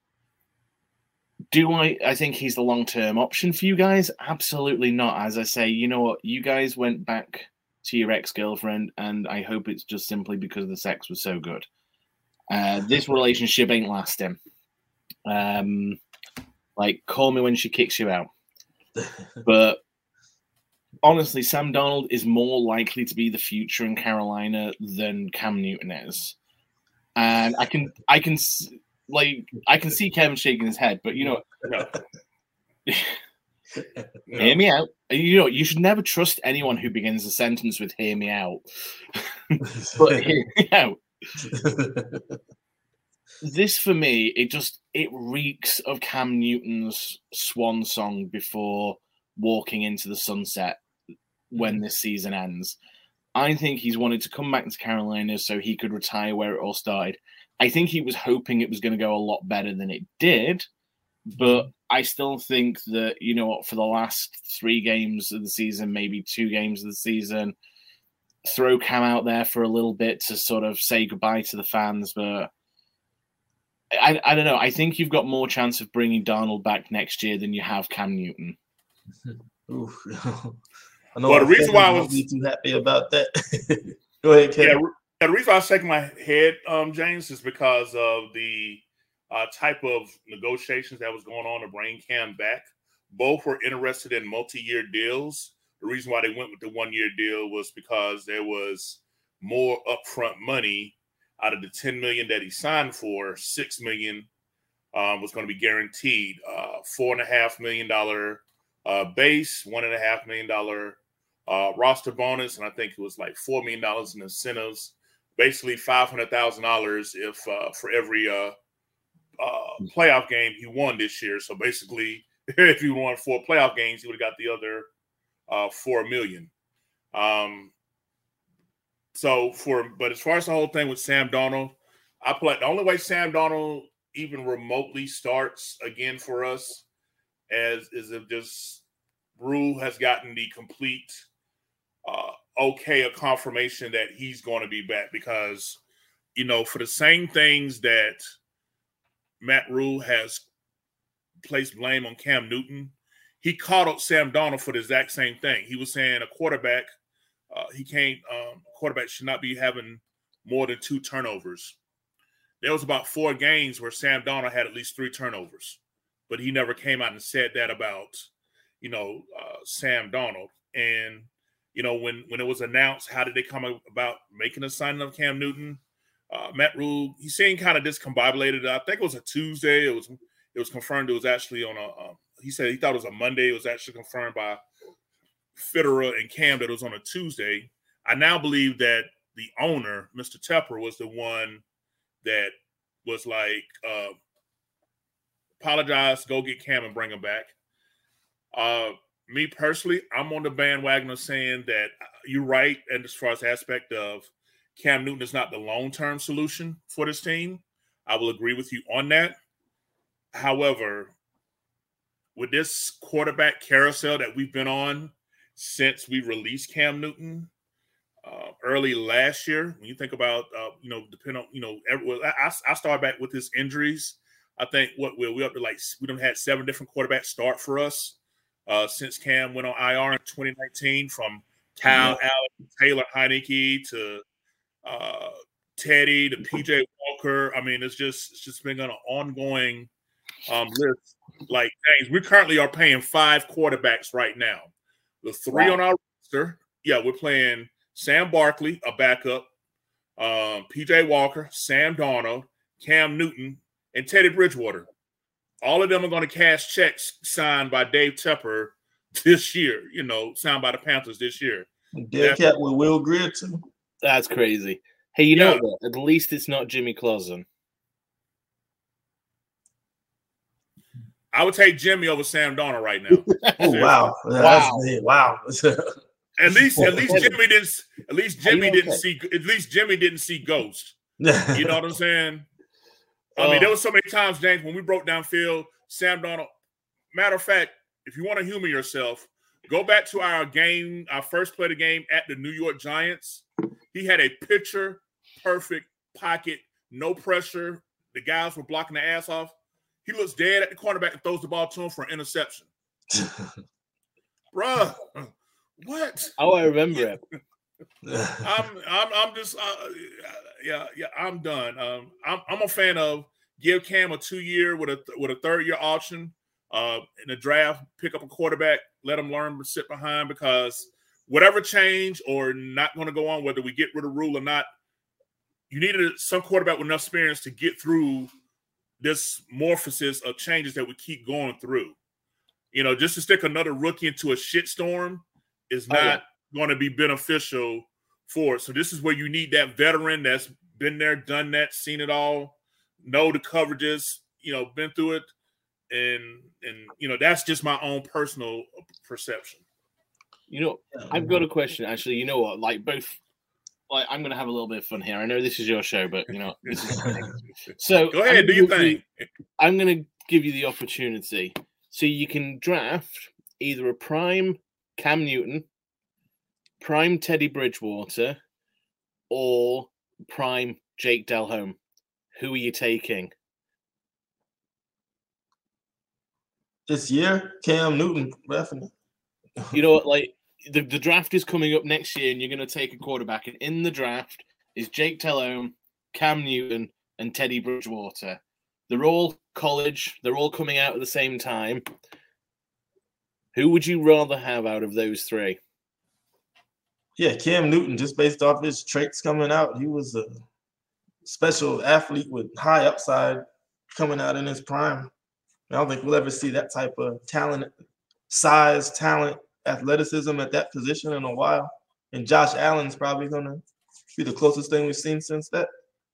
S4: Do I, I think he's the long-term option for you guys? Absolutely not. As I say, you know what? You guys went back to your ex-girlfriend, and I hope it's just simply because the sex was so good. Uh, this relationship ain't lasting. Um, like, call me when she kicks you out. But honestly, Sam Darnold is more likely to be the future in Carolina than Cam Newton is. And I can, I can, like, I can see Kevin shaking his head, but you know, no. Hear me out. You know, you should never trust anyone who begins a sentence with "hear me out." But hear me out. This, for me, it just it reeks of Cam Newton's swan song before walking into the sunset when this season ends. I think he's wanted to come back to Carolina so he could retire where it all started. I think he was hoping it was going to go a lot better than it did, but I still think that, you know what, for the last three games of the season, maybe two games of the season, throw Cam out there for a little bit to sort of say goodbye to the fans. But I, I don't know. I think you've got more chance of bringing Darnold back next year than you have Cam Newton.
S2: Oof. I know
S3: well, the reason why I was
S2: too happy about that. Go ahead, Ken.
S3: Yeah, the reason I was shaking my head, um, James, is because of the uh, type of negotiations that was going on to bring Cam back. Both were interested in multi-year deals. The reason why they went with the one-year deal was because there was more upfront money out of the ten million dollars that he signed for. six million dollars um, was going to be guaranteed. Uh, four and a half million dollar uh, base, one and a half million dollar uh, roster bonus, and I think it was like four million dollars in incentives. Basically, five hundred thousand dollars if uh, for every uh, uh, playoff game he won this year. So basically, if he won four playoff games, he would have got the other uh, four million. Um, so for, but as far as the whole thing with Sam Darnold, I feel like the only way Sam Darnold even remotely starts again for us as is if just Rule has gotten the complete uh, okay, a confirmation that he's going to be back, because, you know, for the same things that Matt Rule has placed blame on Cam Newton, he caught up Sam Darnold for the exact same thing. He was saying a quarterback, uh, he can't, um, quarterback should not be having more than two turnovers. There was about four games where Sam Darnold had at least three turnovers, but he never came out and said that about, you know, uh, Sam Darnold. And, you know, when, when it was announced, how did they come about making a signing of Cam Newton? Uh, Matt Rule, he seemed kind of discombobulated. I think it was a Tuesday. It was it was confirmed it was actually on a, um, he said he thought it was a Monday. It was actually confirmed by Fitterer and Cam that it was on a Tuesday. I now believe that the owner, Mister Tepper, was the one that was like, uh, apologize, go get Cam and bring him back. Uh, me personally, I'm on the bandwagon of saying that you're right, and as far as the aspect of Cam Newton is not the long-term solution for this team. I will agree with you on that. However, with this quarterback carousel that we've been on since we released Cam Newton uh, early last year, when you think about, uh, you know, depending on, you know, every, I, I started back with his injuries. I think what we're, we're up to like, we done had seven different quarterbacks start for us uh, since Cam went on I R in twenty nineteen, from Kyle yeah. Allen, Taylor Heineke to uh, Teddy to P J Walker. I mean, it's just it's just been on an ongoing um, list. Like, things we currently are paying five quarterbacks right now. The three wow. on our roster, yeah, we're playing Sam Barkley, a backup, um, P J Walker, Sam Darnold, Cam Newton, and Teddy Bridgewater. all of them are going to cash checks signed by Dave Tepper this year, you know, signed by the Panthers this year.
S2: Dead cat with Will Greer, too.
S4: That's crazy. Hey, you
S3: Yeah.
S4: know what? At least it's not Jimmy Clausen.
S3: I would take Jimmy over Sam Darnold right now.
S2: Oh, wow.
S4: Wow.
S2: That's big. Wow.
S3: At least, at least Jimmy didn't. At least Jimmy
S4: you
S3: didn't
S4: okay?
S3: see. At least Jimmy didn't see ghosts. You know what I'm saying? I mean,
S4: Oh.
S3: there was so many times, James, when we broke down field, Sam Darnold. Matter of fact, if you want to humor yourself, go back to our game, our first play of the game at the New York Giants. He had a picture perfect pocket, no pressure. The guys were blocking the ass off. He looks dead at the cornerback and throws the ball to him for an interception. Bruh, what?
S4: Oh, I remember it.
S3: I'm, I'm, I'm just, uh, yeah, yeah, I'm done. Um, I'm, I'm a fan of give Cam a two year with a with a third year option uh, in the draft. Pick up a quarterback, let him learn to sit behind, because whatever change or not going to go on, whether we get rid of Rule or not, you needed some quarterback with enough experience to get through this morphosis of changes that we keep going through. You know, just to stick another rookie into a shitstorm is not
S4: Oh, yeah.
S3: going to be beneficial for it. So this is where you need that veteran that's been there, done that, seen it all, know the coverages, you know, been through it. And, and you know, that's just my own personal perception.
S4: You know, I've got a question, actually. You know what? Like, both, like, I'm going to have a little bit of fun here. I know this is your show, but, you know, this is so
S3: Go ahead,
S4: I'm
S3: do your
S4: gonna
S3: thing.
S4: give- I'm going to give you the opportunity. So you can draft either a prime Cam Newton, prime Teddy Bridgewater, or prime Jake Delhomme. Who are you taking?
S2: This year, Cam Newton, definitely.
S4: You know what? Like, the, the draft is coming up next year, and you're going to take a quarterback. And in the draft is Jake Delhomme, Cam Newton, and Teddy Bridgewater. They're all college. They're all coming out at the same time. Who would you rather have out of those three?
S2: Yeah, Cam Newton, just based off his traits coming out, he was a special athlete with high upside coming out in his prime. I don't think we'll ever see that type of talent, size, talent, athleticism at that position in a while. And Josh Allen's probably going to be the closest thing we've seen since that.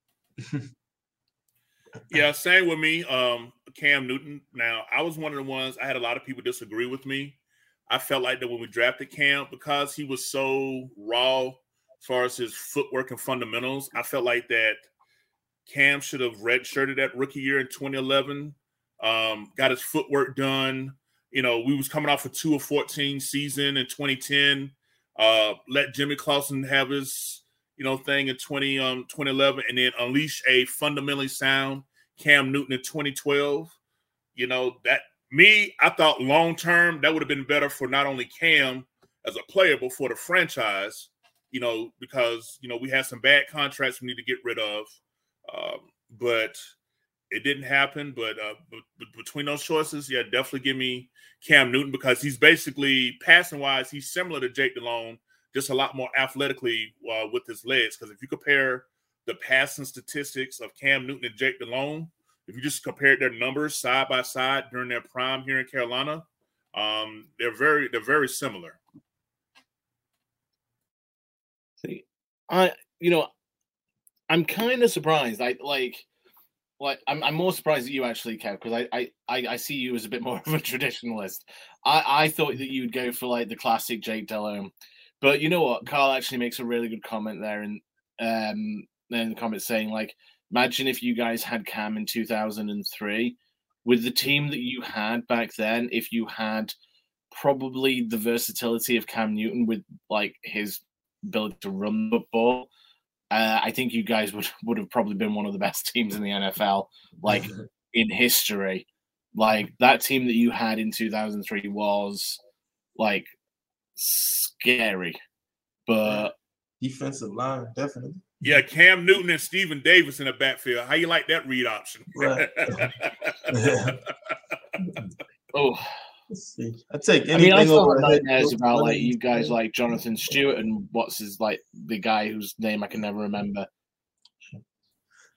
S3: Yeah, same with me. Um, Cam Newton. Now, I was one of the ones, I had a lot of people disagree with me. I felt like that when we drafted Cam, because he was so raw as far as his footwork and fundamentals, I felt like that Cam should have redshirted that rookie year in twenty eleven, um, got his footwork done. You know, we was coming off a two of fourteen season in twenty ten, uh, let Jimmy Clausen have his you know, thing in twenty, um, twenty eleven, and then unleash a fundamentally sound Cam Newton in twenty twelve. You know, that me, I thought long term that would have been better for not only Cam as a player, but for the franchise, you know, because, you know, we had some bad contracts we need to get rid of. Um, but it didn't happen. But, uh, but, but between those choices, yeah, definitely give me Cam Newton, because he's basically passing wise, he's similar to Jake Delhomme, just a lot more athletically uh, with his legs. Because if you compare the passing statistics of Cam Newton and Jake Delhomme, if you just compare their numbers side by side during their prime here in Carolina, um, they're very they're very similar.
S4: See, I you know, I'm kind of surprised. I like, like I'm I'm more surprised at you actually, Kev, because I, I I I see you as a bit more of a traditionalist. I I thought that you'd go for like the classic Jake Delhomme. But you know what? Carl actually makes a really good comment there in um in the comments saying, like, imagine if you guys had Cam in two thousand three with the team that you had back then, if you had probably the versatility of Cam Newton with like his ability to run the ball, uh, I think you guys would, would have probably been one of the best teams in the N F L, like in history. Like that team that you had in two thousand three was like scary, but
S2: defensive line, definitely.
S3: Yeah, Cam Newton and Stephen Davis in the backfield. How you like that read option?
S2: Right.
S4: oh,
S2: Let's see. I take
S4: I mean,
S2: anything
S4: I still
S2: over
S4: have
S2: a head
S4: nightmares
S2: coach
S4: about like
S2: running.
S4: you guys like Jonathan Stewart and what's his like the guy whose name I can never remember.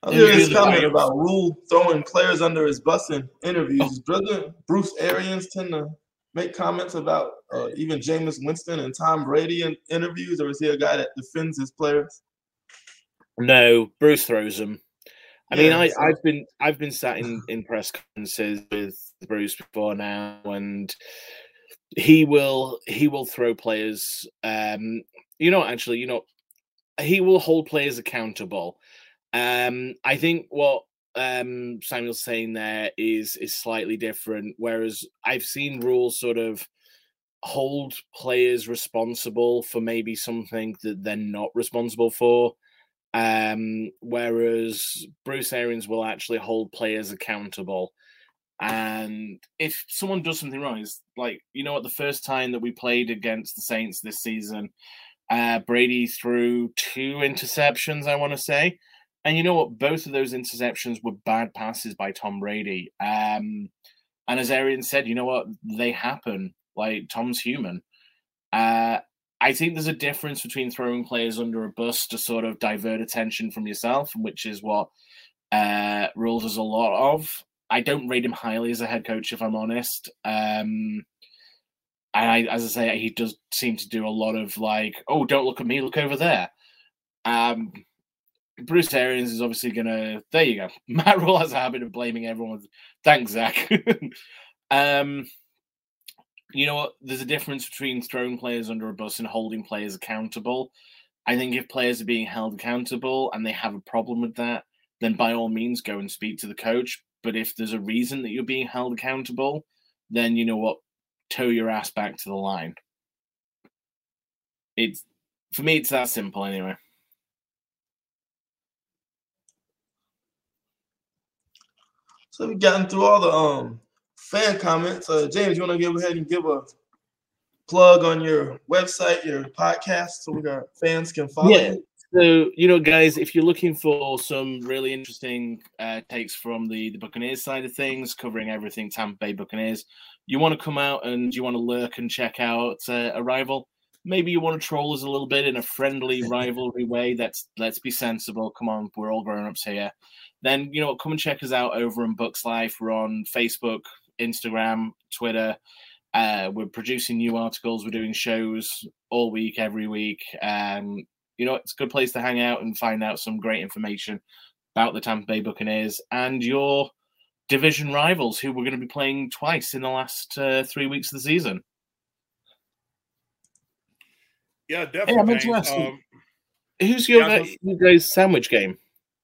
S2: I hear this comment about Rule throwing players under his bus in interviews. Oh. Doesn't Bruce Arians tend to make comments about uh, even Jameis Winston and Tom Brady in interviews, or is he a guy that defends his players?
S4: No, Bruce throws them. I yeah, mean, I, so. I've been I've been sat in, in press conferences with Bruce before now, and he will he will throw players. Um, you know, actually, you know, he will hold players accountable. Um, I think what um, Samuel's saying there is is slightly different. Whereas I've seen rules sort of hold players responsible for maybe something that they're not responsible for. Um, whereas Bruce Arians will actually hold players accountable. And if someone does something wrong, it's like, you know what, the first time that we played against the Saints this season, uh, Brady threw two interceptions, I want to say. And you know what? Both of those interceptions were bad passes by Tom Brady. Um, and as Arians said, you know what? They happen. Like, Tom's human. Uh, I think there's a difference between throwing players under a bus to sort of divert attention from yourself, which is what uh, Rule does a lot of. I don't rate him highly as a head coach, if I'm honest. Um, and I, as I say, he does seem to do a lot of like, oh, don't look at me, look over there. Um, Bruce Arians is obviously going to, there you go. Matt Rule has a habit of blaming everyone. Thanks, Zach. um, you know what? There's a difference between throwing players under a bus and holding players accountable. I think if players are being held accountable and they have a problem with that, then by all means go and speak to the coach. But if there's a reason that you're being held accountable, then you know what? Tow your ass back to the line. It's for me, it's that simple anyway.
S2: So we've gotten through all the um fan comments. Uh, James, you want to go ahead and give a plug on your website, your podcast, so we got fans can follow
S4: yeah.
S2: you?
S4: So, you know, guys, if you're looking for some really interesting uh, takes from the, the Buccaneers side of things, covering everything Tampa Bay Buccaneers, you want to come out and you want to lurk and check out uh, a rival. Maybe you want to troll us a little bit in a friendly rivalry way. That's let's be sensible. Come on, we're all grown-ups here. Then, you know what, come and check us out over on Bucks Life. We're on Facebook, Instagram, Twitter. Uh, we're producing new articles. We're doing shows all week, every week. Um, you know, it's a good place to hang out and find out some great information about the Tampa Bay Buccaneers and your division rivals, who we're going to be playing twice in the last uh, three weeks of the season.
S3: Yeah, definitely. Hey,
S4: um, who's your, yeah, guys, your guys' sandwich game?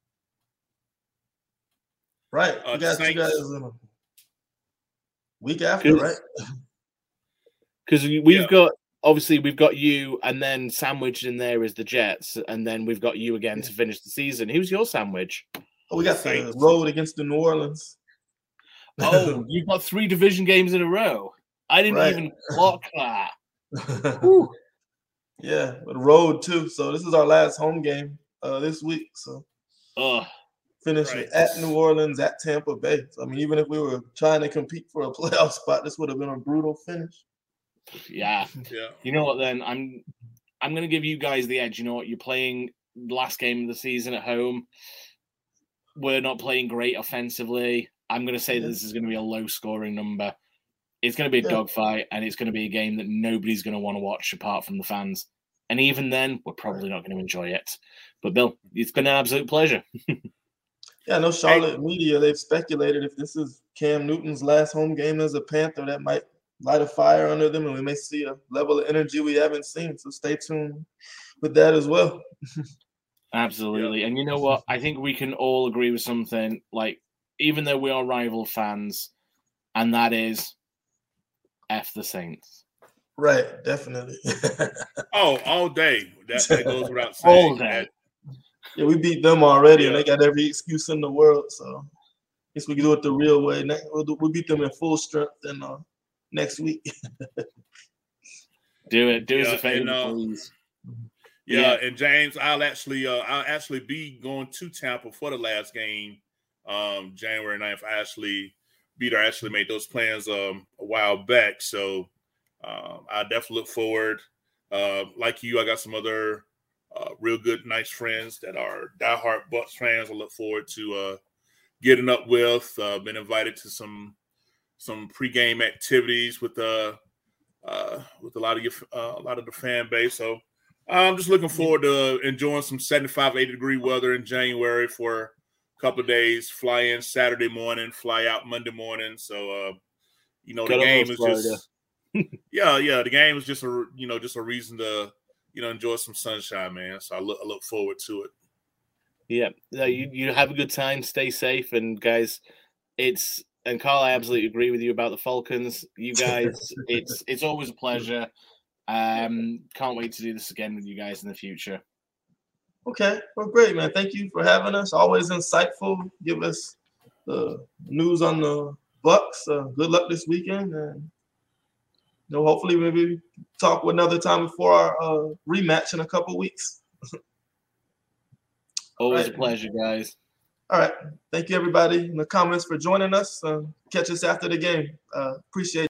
S2: Right. Uh, you guys, you guys in a week after, right?
S4: Because we've yeah. got, obviously, we've got you, and then sandwiched in there is the Jets, and then we've got you again to finish the season. Who's your sandwich?
S2: Oh, we got the road against the New Orleans.
S4: Oh, you've got three division games in a row. I didn't right. even clock that.
S2: Yeah, the road too. So this is our last home game uh, this week. So
S4: uh,
S2: finish right. at New Orleans, at Tampa Bay. So, I mean, even if we were trying to compete for a playoff spot, this would have been a brutal finish.
S4: Yeah.
S3: yeah.
S4: You know what, then? I'm I'm going to give you guys the edge. You know what? You're playing the last game of the season at home. We're not playing great offensively. I'm going to say yeah. that this is going to be a low-scoring number. It's going to be a yeah. dogfight, and it's going to be a game that nobody's going to want to watch apart from the fans. And even then, we're probably not going to enjoy it. But, Bill, it's been an absolute pleasure.
S2: Yeah, I know Charlotte hey. media, they've speculated if this is Cam Newton's last home game as a Panther, that might light a fire under them, and we may see a level of energy we haven't seen. So stay tuned with that as well.
S4: Absolutely. Yeah. And you know what? I think we can all agree with something, like, even though we are rival fans, and that is F the Saints.
S2: Right, definitely.
S3: oh, all day. That, that goes without saying.
S4: All day.
S2: Yeah, we beat them already, yeah. and they got every excuse in the world. So I guess we can do it the real way. We'll, do, we'll beat them in full strength and uh, next week.
S4: do it. Do
S3: yeah,
S4: us a favor,
S3: and, uh,
S4: please.
S3: Yeah, yeah, and James, I'll actually, uh, I'll actually be going to Tampa for the last game, um, January ninth. I actually, Peter actually made those plans um, a while back, so uh, I definitely look forward. Uh, like you, I got some other uh, real good, nice friends that are diehard Bucks fans. I look forward to uh, getting up with. Uh, been invited to some some pregame activities with uh, uh, with a lot of your uh, a lot of the fan base. So I'm just looking forward to enjoying some seventy-five, eighty degree weather in January for a couple of days. Fly in Saturday morning, fly out Monday morning. So uh, you know, the game is just yeah, yeah. The game is just a you know just a reason to you know enjoy some sunshine, man. So I look I look forward to it.
S4: Yeah, no, you you have a good time. Stay safe, and guys, it's and Carl, I absolutely agree with you about the Falcons. You guys, it's it's always a pleasure. Um, can't wait to do this again with you guys in the future.
S2: Okay, well, great, man. Thank you for having us. Always insightful. Give us the news on the Bucks. Uh, good luck this weekend, and you know, hopefully, maybe talk another time before our uh, rematch in a couple weeks.
S4: Always
S2: right.
S4: a pleasure, guys.
S2: All right. Thank you, everybody in the comments for joining us. Uh, catch us after the game. Uh, appreciate it.